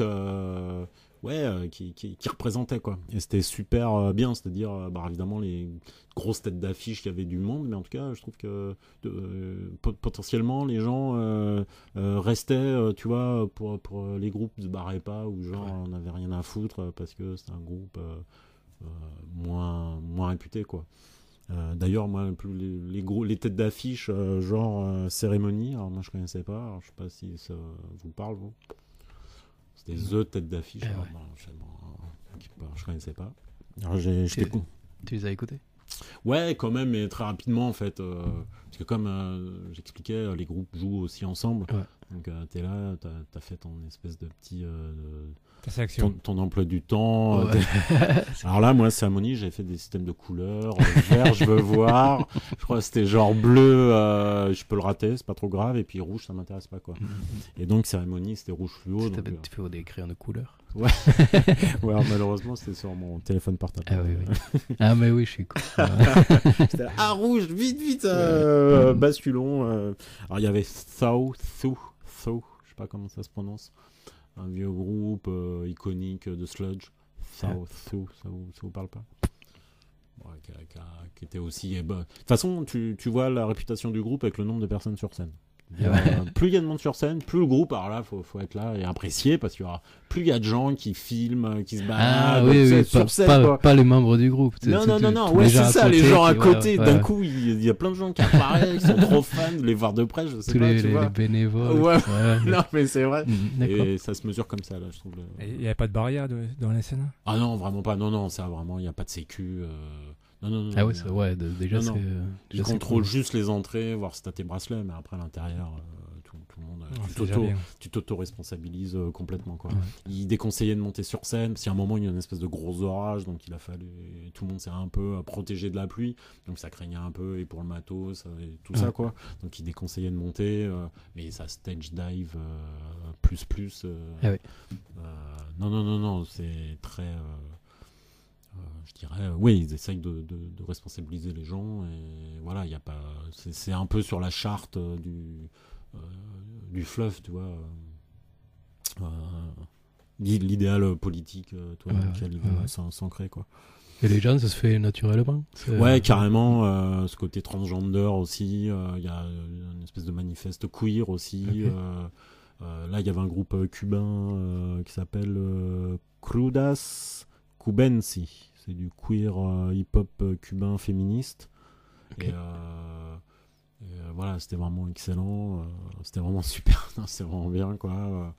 [SPEAKER 4] qui représentait quoi. Et c'était super bien, c'est-à-dire évidemment les grosses têtes d'affiche, il y avait du monde, mais en tout cas je trouve que potentiellement les gens restaient, tu vois, pour les groupes se barraient pas, ou genre on n'avait rien à foutre parce que c'était un groupe moins réputé quoi. D'ailleurs moi les têtes d'affiche genre Cérémonie, alors moi je connaissais pas, alors, je sais pas si ça vous parle vous. C'était The tête d'affiche. Je connaissais pas. Alors,
[SPEAKER 3] tu les as écoutés?
[SPEAKER 4] Ouais, quand même, mais très rapidement en fait. Parce que comme j'expliquais, les groupes jouent aussi ensemble. Ouais. Donc t'es là, t'as fait ton espèce de petit
[SPEAKER 2] Ta sélection.
[SPEAKER 4] ton emploi du temps.
[SPEAKER 3] Ouais.
[SPEAKER 4] Alors là, moi, cérémonie, j'ai fait des systèmes de couleurs. Vert, je veux voir. Je crois que c'était genre bleu, je peux le rater, c'est pas trop grave. Et puis rouge, ça m'intéresse pas, quoi. Et donc cérémonie, c'était rouge fluo.
[SPEAKER 3] Tu fais des crayons de couleur.
[SPEAKER 4] Ouais. Ouais, alors, malheureusement, c'était sur mon téléphone portable.
[SPEAKER 3] Ah oui. Ah mais oui, je suis cool.
[SPEAKER 4] C'était là, rouge, vite, basculons. Alors il y avait Thou, je sais pas comment ça se prononce, un vieux groupe iconique de sludge. Thou, ça vous parle pas? Ouais, qui était aussi. De toute façon, tu vois la réputation du groupe avec le nombre de personnes sur scène. Plus il y a de monde sur scène, plus le groupe, alors là, faut être là et apprécier, parce qu'il y aura plus il y a de gens qui filment, qui se baladent sur scène.
[SPEAKER 3] Pas les membres du groupe.
[SPEAKER 4] Non, ouais, c'est ça, les gens à côté. D'un coup, il y a plein de gens qui apparaissent, qui sont trop fans de les voir de près, je sais pas, tu vois.
[SPEAKER 3] Les bénévoles.
[SPEAKER 4] Ouais, non, mais c'est vrai. Et ça se mesure comme ça, là, je trouve.
[SPEAKER 2] Il n'y avait pas de barrière dans la scène?
[SPEAKER 4] Ah non, vraiment pas. Non, ça vraiment, il n'y a pas de sécu. Non.
[SPEAKER 3] Ah ouais, déjà c'est.
[SPEAKER 4] Ils contrôlent juste les entrées, voir si t'as tes bracelets, mais après l'intérieur, tout le monde. Tu t'auto-responsabilises complètement, quoi. Ouais. Ils déconseillaient de monter sur scène, parce qu'à un moment il y a une espèce de gros orage, donc il a fallu. Tout le monde s'est un peu protégé de la pluie, donc ça craignait un peu, et pour le matos, et tout ça, quoi. Donc ils déconseillaient de monter, mais ça stage dive plus. Non, c'est très. Je dirais, oui, ils essayent de responsabiliser les gens, et voilà, il y a pas, c'est un peu sur la charte du fluff, tu vois, l'idéal politique, auquel il va s'ancrer, quoi.
[SPEAKER 3] Et les gens, ça se fait naturellement?
[SPEAKER 4] Ouais, carrément, ce côté transgender aussi, il y a une espèce de manifeste queer aussi. Okay. Là, il y avait un groupe cubain qui s'appelle Crudas Cubensi. C'est du queer hip-hop cubain féministe. Okay. Et voilà, c'était vraiment excellent. C'était vraiment super. C'était vraiment bien, quoi.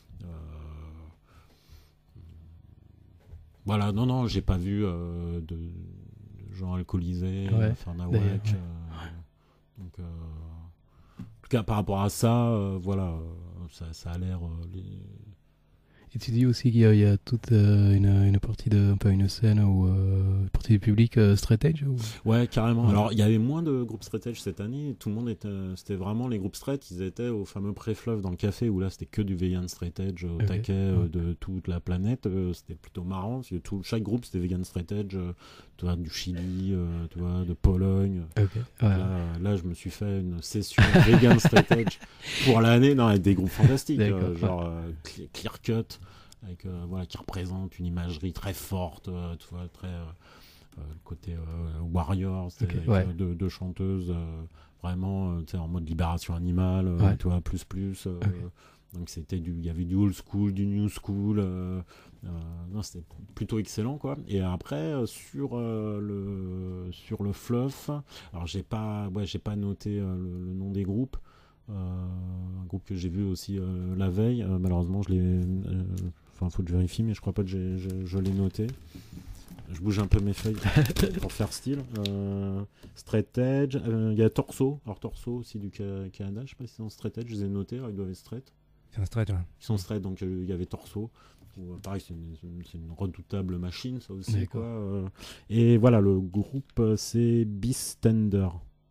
[SPEAKER 4] Voilà, non, j'ai pas vu de gens alcoolisés, faire nawak. Donc, en tout cas, par rapport à ça, voilà, ça a l'air.
[SPEAKER 3] Et tu dis aussi qu'il y a toute une partie une scène ou une partie du public straight edge ou... Ouais,
[SPEAKER 4] carrément. Ouais. Alors il y avait moins de groupes straight edge cette année. Tout le monde c'était vraiment les groupes straight. Ils étaient au fameux pré-fluff dans le café où là c'était que du vegan straight edge au taquet de toute la planète. C'était plutôt marrant parce que chaque groupe c'était vegan straight edge. Tu vois, du Chili, tu vois, de Pologne.
[SPEAKER 3] Okay. Ouais.
[SPEAKER 4] Là, je me suis fait une session vegan straight edge pour l'année, avec des groupes fantastiques, genre Clear Cut, avec, voilà, qui représente une imagerie très forte, tu vois, très le côté warrior, avec deux chanteuses vraiment en mode libération animale, tu vois, plus. Donc il y avait du old school, du new school. Non, c'était plutôt excellent, quoi. Et après sur le fluff, alors j'ai pas noté le nom des groupes. Un groupe que j'ai vu aussi la veille. Malheureusement, je l'ai. Faut que je vérifie, mais je crois pas que je l'ai noté. Je bouge un peu mes feuilles pour faire style. Straight Edge. Il y a Torso. Alors Torso aussi du Canada. Je sais pas si c'est en Straight Edge. Je les ai notés. Alors ils doivent être straight.
[SPEAKER 2] C'est un straight, ouais.
[SPEAKER 4] Ils sont straight, donc il y avait Torso. Pareil, c'est une redoutable machine, ça aussi, quoi. Et voilà, le groupe, c'est Beastender.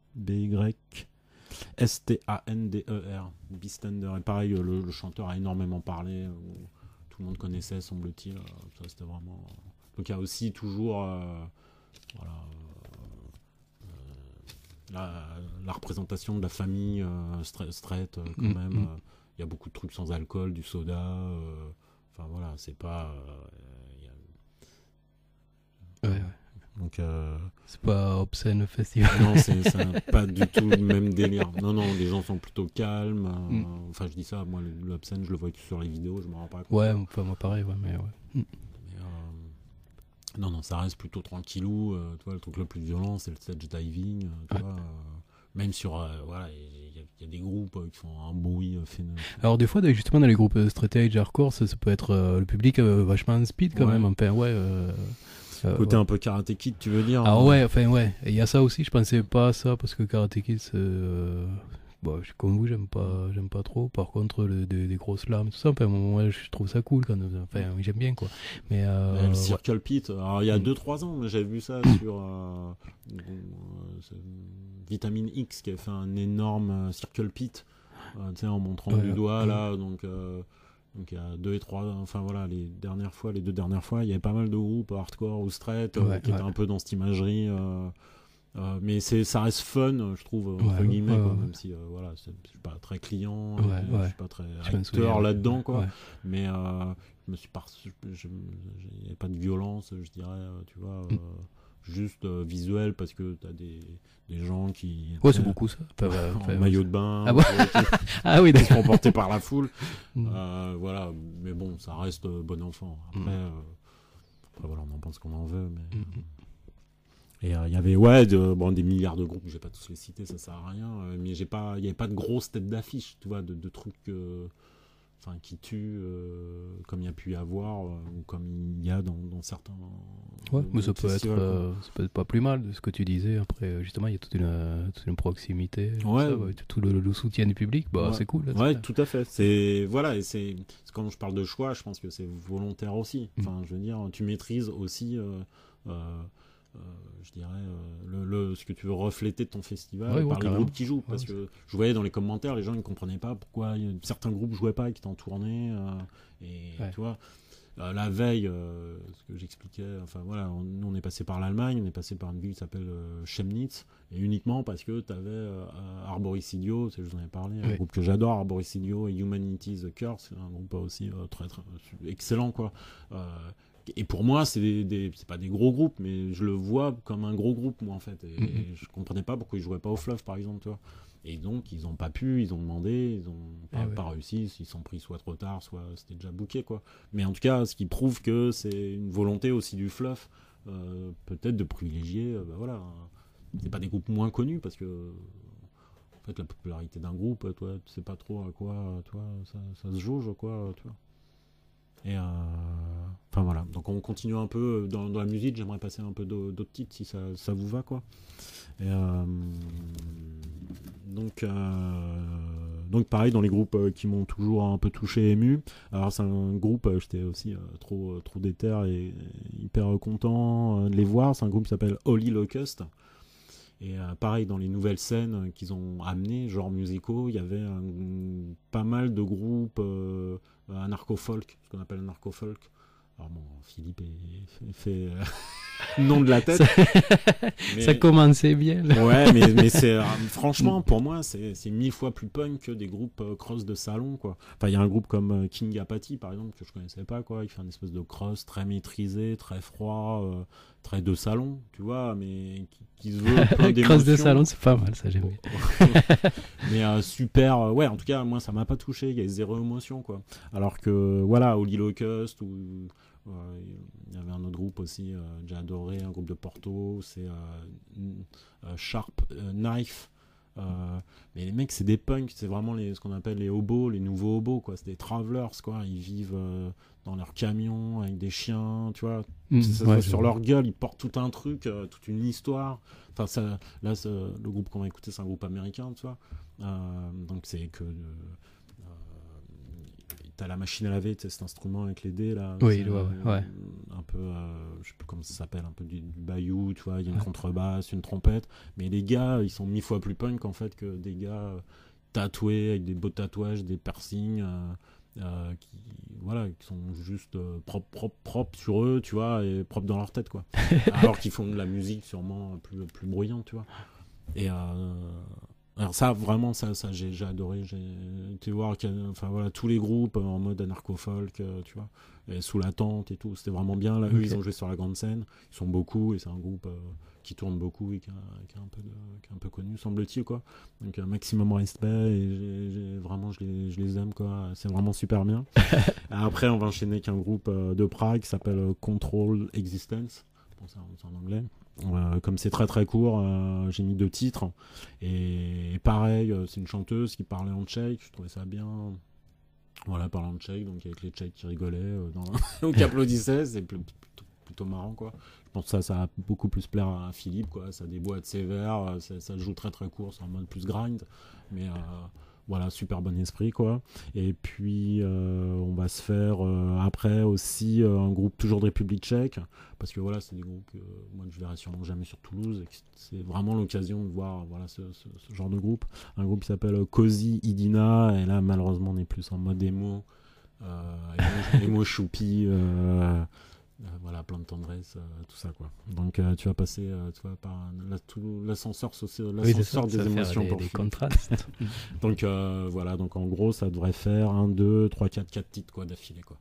[SPEAKER 4] B-Y-S-T-A-N-D-E-R. Beastender. Et pareil, le chanteur a énormément parlé. Tout le monde connaissait, semble-t-il. Ça, c'était vraiment... Donc il y a aussi toujours la représentation de la famille straight, quand même. Il y a beaucoup de trucs sans alcool, du soda... Enfin voilà, c'est pas. Donc.
[SPEAKER 3] C'est pas obscène festival.
[SPEAKER 4] Non, c'est pas du tout le même délire. Non, les gens sont plutôt calmes. Enfin, je dis ça, moi, l'obscène, je le vois que sur les vidéos, je m'en rends pas compte.
[SPEAKER 3] Ouais, enfin, moi pareil, mais ouais.
[SPEAKER 4] Mais, non, ça reste plutôt tranquillou. Tu vois, le truc le plus violent, c'est le stage diving. Tu vois, même sur. Voilà. Il y a des groupes qui font un bruit phénoménal.
[SPEAKER 3] Alors des fois, justement, dans les groupes straight edge hardcore, ça peut être le public vachement speed quand même. Enfin,
[SPEAKER 4] côté un peu Karate Kid, tu veux dire?
[SPEAKER 3] Ah ouais, enfin ouais. Et il y a ça aussi, je pensais pas à ça, parce que Karate Kid, bon, comme vous, j'aime pas trop. Par contre, des grosses larmes, tout ça, enfin, moi, je trouve ça cool quand même. Enfin, j'aime bien, quoi. Mais
[SPEAKER 4] le Circle Pit, alors il y a 2-3 ans, j'avais vu ça sur Vitamine X qui a fait un énorme Circle Pit, en montrant du doigt, là, donc il y a 2 et 3, enfin voilà, les 2 dernières fois, il y avait pas mal de groupes hardcore ou straight qui étaient un peu dans cette imagerie. Mais ça reste fun, je trouve, entre guillemets, quoi, même si voilà, je suis pas très client, je suis pas très acteur là-dedans, quoi. Mais je me suis il n'y avait pas de violence, je dirais, tu vois, juste visuel, parce que t'as des gens qui
[SPEAKER 3] c'est beaucoup ça,
[SPEAKER 4] en maillot de bain,
[SPEAKER 3] oui,
[SPEAKER 4] qui sont portés par la foule. Voilà, mais bon, ça reste bon enfant. Après, voilà, on en pense qu'on en veut, mais et il y avait des milliards de groupes, je vais pas tous les citer, ça sert à rien, mais il y avait pas de grosses têtes d'affiche, tu vois, de trucs qui tuent, comme il y a pu y avoir, ou comme il y a dans certains.
[SPEAKER 3] Mais ça peut être pas plus mal de ce que tu disais. Après, justement, il y a toute une proximité, tout le soutien du public, c'est cool.
[SPEAKER 4] Là, tout à fait. C'est quand je parle de choix, je pense que c'est volontaire aussi. Enfin, je veux dire, tu maîtrises aussi. Je dirais ce que tu veux refléter de ton festival par les groupes qui jouent, parce que je voyais dans les commentaires, les gens ne comprenaient pas pourquoi certains groupes jouaient pas et qui étaient en tournée, tu vois, la veille, ce que j'expliquais, enfin voilà, nous on est passé par l'Allemagne, on est passé par une ville qui s'appelle Chemnitz, et uniquement parce que tu avais Arboricidio, je vous en ai parlé, un groupe que j'adore, Arboricidio, et Humanity's Curse, un groupe aussi très, très excellent, quoi. Et pour moi, c'est pas des gros groupes, mais je le vois comme un gros groupe, moi, en fait. Et je comprenais pas pourquoi ils jouaient pas au Fluff, par exemple, tu vois. Et donc, ils ont pas pu, ils ont demandé, ils ont pas réussi, ils sont pris soit trop tard, soit c'était déjà booké, quoi. Mais en tout cas, ce qui prouve que c'est une volonté aussi du Fluff, peut-être de privilégier, voilà. C'est pas des groupes moins connus, parce que, en fait, la popularité d'un groupe, toi, tu sais pas trop à quoi, toi, ça se jauge, quoi, tu vois. Et enfin voilà, donc on continue un peu dans la musique, j'aimerais passer un peu d'autres titres si ça vous va, quoi. Et donc pareil, dans les groupes qui m'ont toujours un peu touché et ému, alors c'est un groupe, j'étais aussi trop déter et hyper content de les voir, c'est un groupe qui s'appelle Holy Locust. Et pareil, dans les nouvelles scènes qu'ils ont amenées, genre musicaux, il y avait pas mal de groupes anarcho-folk, ce qu'on appelle anarcho-folk. Alors bon, Philippe fait nom de la tête.
[SPEAKER 3] Mais... Ça commençait bien. Là.
[SPEAKER 4] Ouais, mais c'est franchement, pour moi, c'est 1000 fois plus punk que des groupes cross de salon, quoi. Enfin, il y a un groupe comme King Apathy, par exemple, que je connaissais pas, quoi. Il fait un espèce de cross très maîtrisé, très froid, très de salon, tu vois, mais qui se veut plein d'émotions.
[SPEAKER 3] Cross de salon, c'est pas mal, ça, j'aime bien.
[SPEAKER 4] Mais super, ouais, en tout cas, moi, ça m'a pas touché, il y a zéro émotion, quoi. Alors que, voilà, Holy Locust, ou il y avait un autre groupe aussi, j'ai adoré, un groupe de Porto, c'est Sharp Knife. Mais les mecs, c'est des punks, c'est vraiment ce qu'on appelle les hobos, les nouveaux hobos, quoi. C'est des travelers, quoi. Ils vivent dans leur camion avec des chiens, tu vois. Sur leur gueule, ils portent tout un truc, toute une histoire. Enfin, le groupe qu'on va écouter, c'est un groupe américain, tu vois. Donc c'est que t'as la machine à laver, cet instrument avec les dés là.
[SPEAKER 3] Oui,
[SPEAKER 4] un peu, je sais plus comment ça s'appelle, un peu du bayou, tu vois. Il y a une contrebasse, une trompette. Mais les gars, ils sont 1000 fois plus punk en fait que des gars tatoués avec des beaux tatouages, des piercings, qui sont juste propres sur eux, tu vois, et propres dans leur tête, quoi. Alors qu'ils font de la musique sûrement plus bruyante, tu vois. Et alors ça, vraiment, ça j'ai adoré. J'ai été voir tous les groupes en mode anarcho-folk, tu vois, et sous la tente et tout. C'était vraiment bien. Là, eux, ils ont joué sur la grande scène. Ils sont beaucoup, et c'est un groupe qui tourne beaucoup et qui est un peu connu, semble-t-il, quoi. Donc, un maximum respect, et vraiment, je les aime, quoi. C'est vraiment super bien. Après, on va enchaîner avec un groupe de Prague qui s'appelle Control Existence. Bon, c'est en anglais. Comme c'est très très court, j'ai mis 2 titres, et pareil, c'est une chanteuse qui parlait en tchèque, je trouvais ça bien, voilà, parlant en tchèque, donc avec les tchèques qui rigolaient, qui applaudissaient, c'est plutôt plutôt marrant, quoi. Je pense que ça va beaucoup plus plaire à Philippe, quoi. Ça a des boîtes sévères, ça joue très très court, c'est en mode plus grind, mais voilà, super bon esprit, quoi. Et puis on va se faire après aussi un groupe toujours de République tchèque, parce que voilà, c'est des groupes que moi je verrai sûrement jamais sur Toulouse, et c'est vraiment l'occasion de voir voilà, ce genre de groupe. Un groupe qui s'appelle Cozy Idina, et là malheureusement on est plus en mode émo, émo choupi, voilà, plein de tendresse, tout ça, quoi. Donc tu vas passer par l'ascenseur des émotions pour
[SPEAKER 3] des contrastes.
[SPEAKER 4] Donc voilà, donc en gros ça devrait faire 1, 2, 3, 4 titres, quoi, d'affilée, quoi.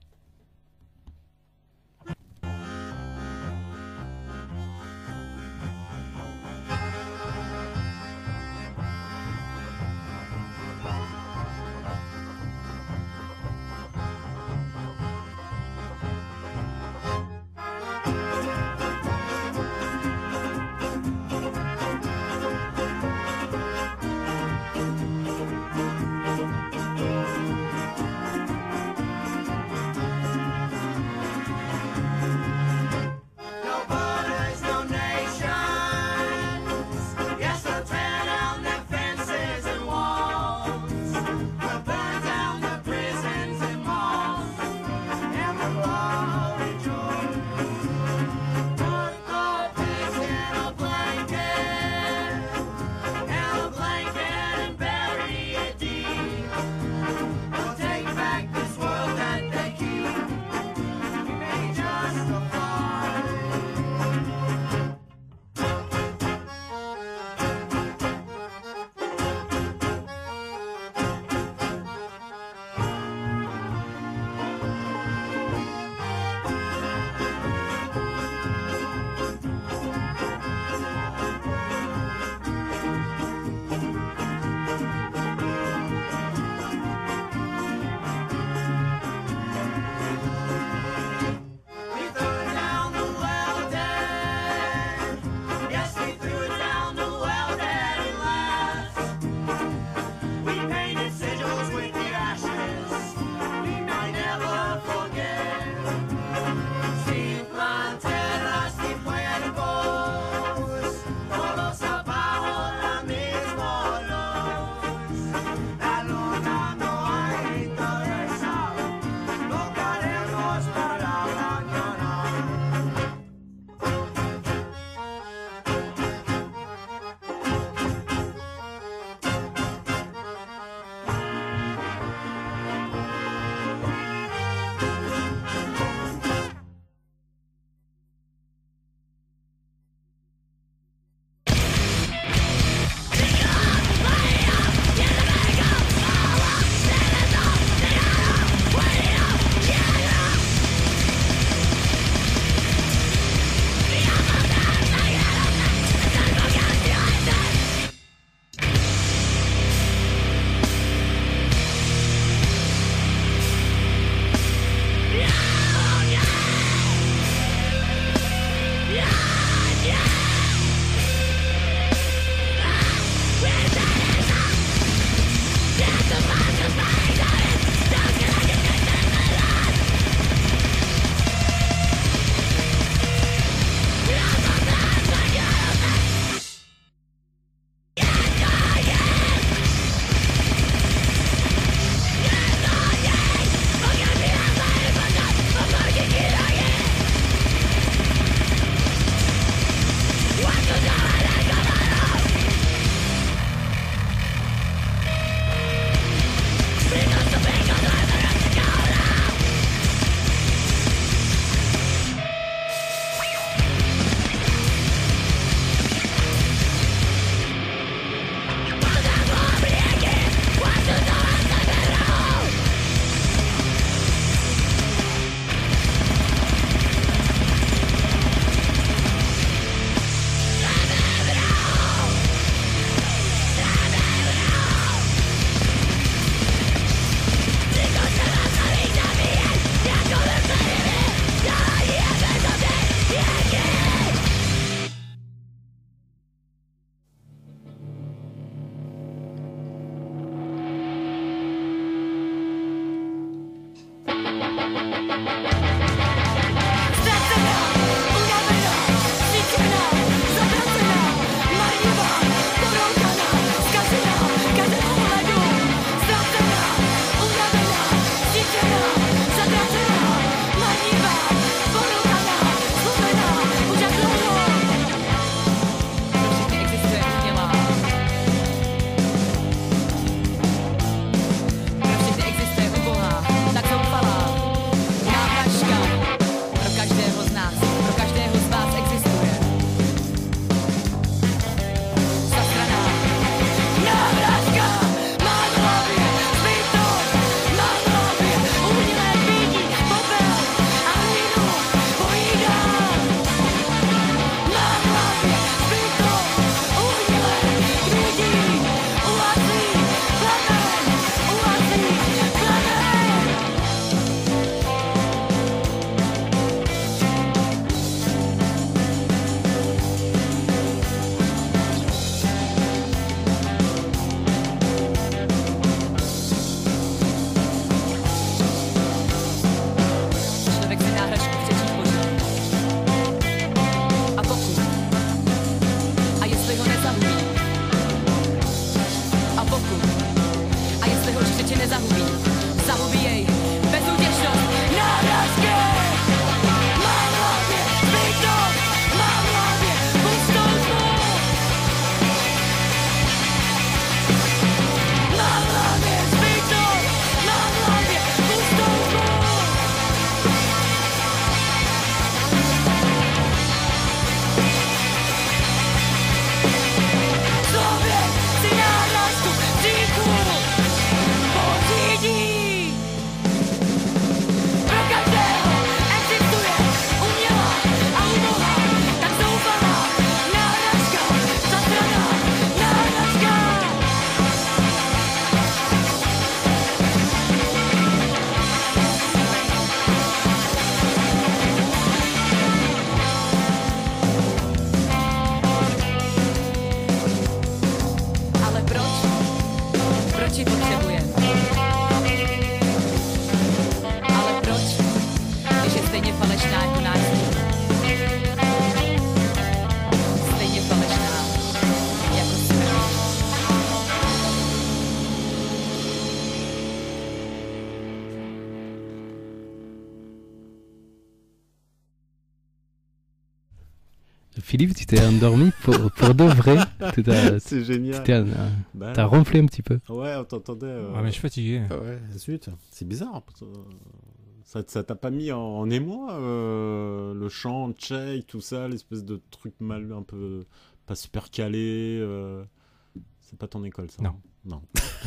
[SPEAKER 3] Philippe, tu t'es endormi pour de vrai.
[SPEAKER 4] C'est génial.
[SPEAKER 3] T'as ronflé un petit peu.
[SPEAKER 4] Ouais, on t'entendait.
[SPEAKER 2] Ah, mais je suis fatigué.
[SPEAKER 4] Ouais, zut. C'est bizarre. Ça t'a pas mis en émoi le chant, check, tout ça, l'espèce de truc mal un peu pas super calé. C'est pas ton école, ça.
[SPEAKER 2] Non.
[SPEAKER 4] Non.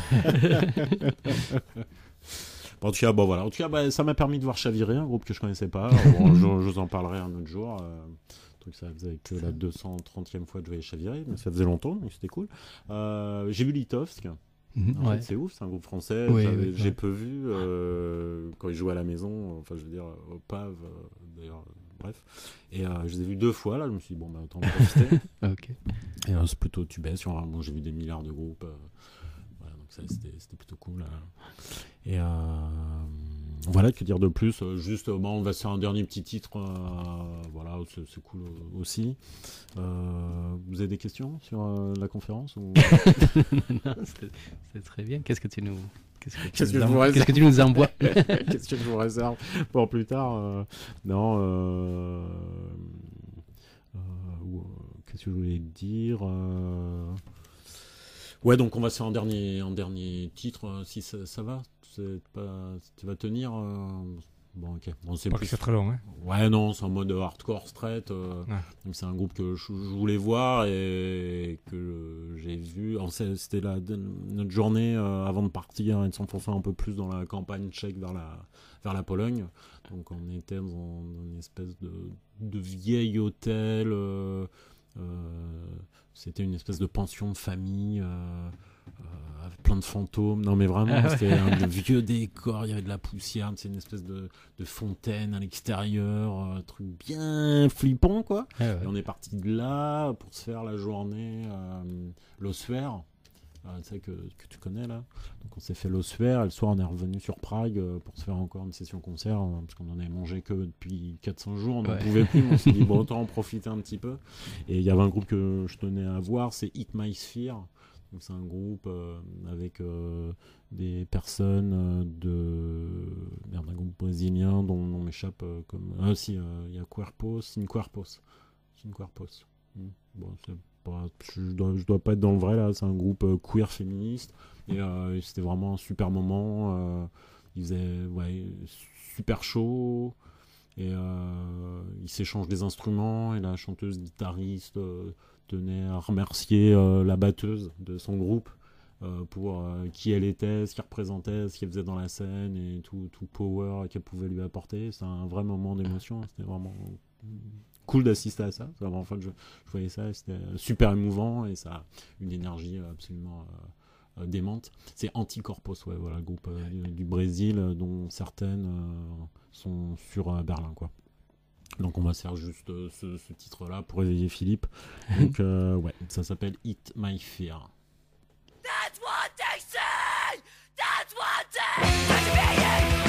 [SPEAKER 4] En tout cas, voilà. Ça m'a permis de voir Chaviré, un groupe que je connaissais pas. Bon, je vous en parlerai un autre jour. Ça faisait que la 230e fois que je voyais Chaviré, mais ça faisait longtemps, donc c'était cool. J'ai vu Litovsk. En fait, c'est ouf, c'est un groupe français. J'ai peu vu quand ils jouaient à la maison, enfin, je veux dire, au PAV, d'ailleurs, bref. Et je les ai vus 2 fois, là, je me suis dit, bon, autant en profiter.
[SPEAKER 3] Ok.
[SPEAKER 4] Et c'est plutôt tubes. Bon, j'ai vu des milliards de groupes. Voilà, donc ça, c'était plutôt cool. Et voilà, que dire de plus, juste, on va se faire un dernier petit titre. Voilà, c'est cool aussi. Vous avez des questions sur la conférence ou...
[SPEAKER 3] Non, c'est très bien. Qu'est-ce que tu nous
[SPEAKER 4] envoies
[SPEAKER 3] Qu'est-ce que tu nous envoies
[SPEAKER 4] Qu'est-ce que je vous réserve pour plus tard Non. Qu'est-ce que je voulais dire Ouais, donc on va se faire un dernier titre, si ça va. Tu vas tenir Bon, ok. Bon, c'est
[SPEAKER 2] pas que c'est très long, hein.
[SPEAKER 4] Ouais, non, c'est en mode hardcore straight. Donc c'est un groupe que je voulais voir et que j'ai vu. Alors, c'était notre journée avant de partir et de s'enfoncer un peu plus dans la campagne tchèque vers la Pologne. Donc on était dans une espèce de vieil hôtel. C'était une espèce de pension de famille. Avec plein de fantômes. Non, mais vraiment, c'était un vieux décor. Il y avait de la poussière. C'est une espèce de fontaine à l'extérieur. Un truc bien flippant, quoi. Et on est parti de là pour se faire la journée l'Ossuaire. Tu sais que tu connais, là. Donc, on s'est fait l'Ossuaire. Et le soir, on est revenu sur Prague pour se faire encore une session concert. Parce qu'on en avait mangé que depuis 400 jours. On n'en pouvait plus. On s'est dit, bon, autant en profiter un petit peu. Et il y avait un groupe que je tenais à voir. C'est Eat My Sphere. Donc c'est un groupe avec des personnes un groupe brésilien dont on m'échappe comme... Ah si, il y a Sin Cuerpos. Bon, c'est pas... je dois pas être dans le vrai là, c'est un groupe queer féministe. Et c'était vraiment un super moment. Il faisait super chaud. Et ils s'échangent des instruments. Et la chanteuse guitariste... tenait à remercier la batteuse de son groupe pour qui elle était, ce qu'elle représentait, ce qu'elle faisait dans la scène et tout power qu'elle pouvait lui apporter. C'est un vrai moment d'émotion. C'était vraiment cool d'assister à ça. En fait, je voyais ça et c'était super émouvant et ça a une énergie absolument démente. C'est Anticorpos, le groupe du Brésil dont certaines sont sur Berlin, quoi. Donc on va se faire juste ce titre-là pour réveiller Philippe. Donc ça s'appelle Eat My Fear.
[SPEAKER 1] That's what they say. That's what they say.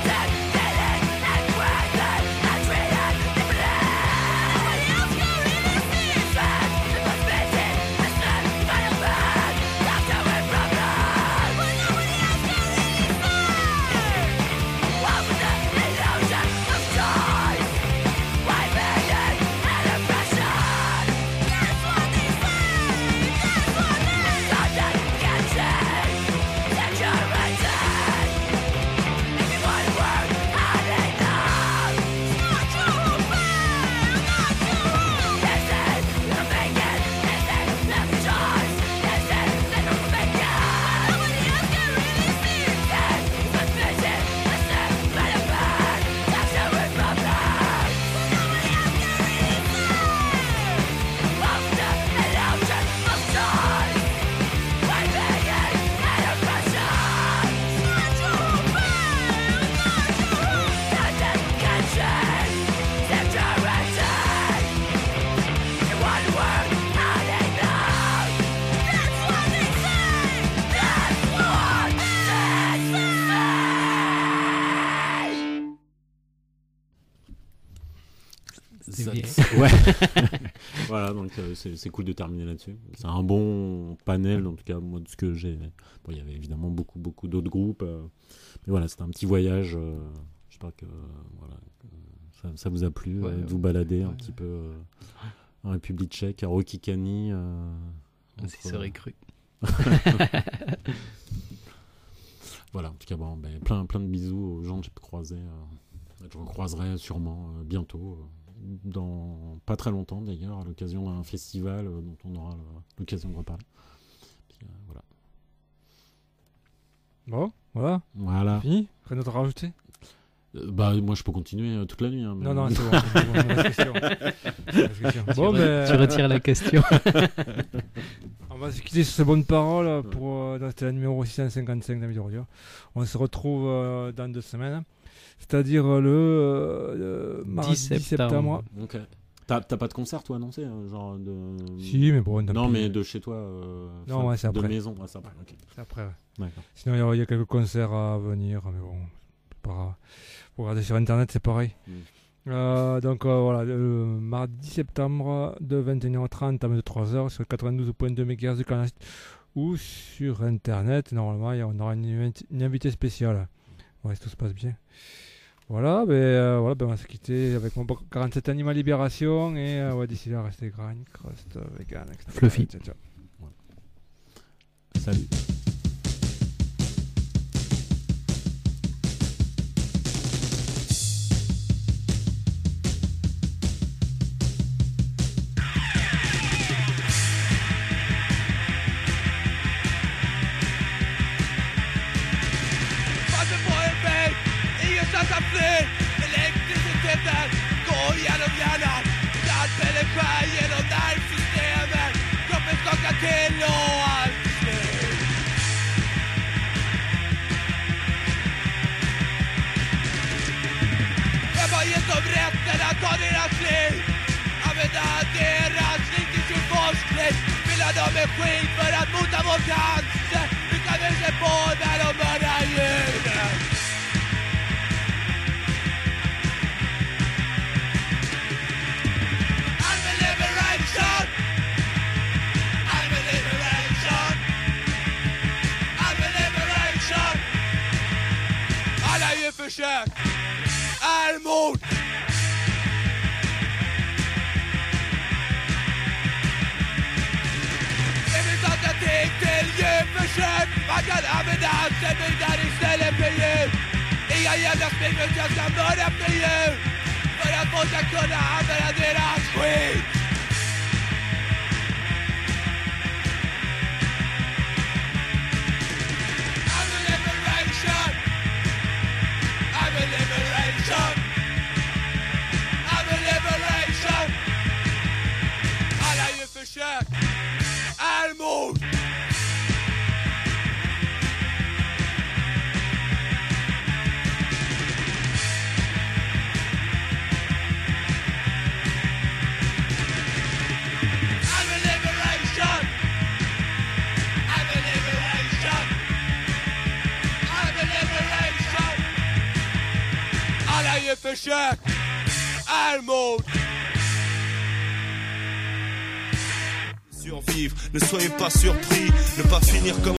[SPEAKER 4] Ouais. Voilà, donc c'est cool de terminer là-dessus. C'est un bon panel, en tout cas, moi, de ce que j'ai. Bon, il y avait évidemment beaucoup d'autres groupes. Mais voilà, c'était un petit voyage. J'espère que ça vous a plu, de vous balader un petit peu en République tchèque, à Rokycany.
[SPEAKER 3] Ça serait cru.
[SPEAKER 4] Voilà, en tout cas, bon, plein de bisous aux gens que j'ai pu croiser. Je recroiserai sûrement bientôt, dans pas très longtemps d'ailleurs, à l'occasion d'un festival dont on aura l'occasion de reparler. Puis, voilà.
[SPEAKER 2] Bon, voilà.
[SPEAKER 4] Voilà.
[SPEAKER 2] Fini. Rien d'autre à rajouter?
[SPEAKER 4] Moi je peux continuer toute la nuit. Hein, mais...
[SPEAKER 2] Non, c'est bon. Bon,
[SPEAKER 3] tu retires la question.
[SPEAKER 2] On va se quitter sur ces bonnes paroles pour c'était le numéro 655 d'Amis de Radio. On se retrouve dans 2 semaines, c'est-à-dire le mardi 10 septembre.
[SPEAKER 4] Donc, t'as pas de concert toi annoncé genre de...
[SPEAKER 2] Si, mais bon.
[SPEAKER 4] Non, mais de chez toi.
[SPEAKER 2] Non, ouais, c'est après.
[SPEAKER 4] De maison, c'est après. Okay.
[SPEAKER 2] C'est après. Ouais.
[SPEAKER 4] D'accord.
[SPEAKER 2] Sinon, il y a quelques concerts à venir, mais bon, c'est pas grave. Pour regarder sur internet, c'est pareil. Donc voilà, le mardi 10 septembre de 21h30 à 23h sur 92.2 MHz de Canal ou sur internet. Normalement, on aura une invitée spéciale. Ouais, si tout se passe bien. Voilà, on va se quitter avec mon 47 Animal Libération et d'ici là, restez grain, crust, vegan, etc.
[SPEAKER 3] Fluffy.
[SPEAKER 4] Voilà. Salut.
[SPEAKER 1] Elektriciteten går genom hjärnan. Hjärtpellen skär genom nervsystemet. Kroppen skakar till och allt är slut. Vem har gett dem rätten att ta deras liv? Använda deras liv till sin forskning. Fylla dem med skit för att mota vår cancer. Vi kan väl se på när de mördar djuren. Försök är mord. Det finns alternativ till djurförsök. Man kan använda anställningar istället för djur. Inga jävla smygförsök ska mörda för djur. För att folk ska kunna använda deras skit. Försök är mord. Alla gör försök är mord.
[SPEAKER 5] Survivre, ne soyez pas surpris, ne pas finir comme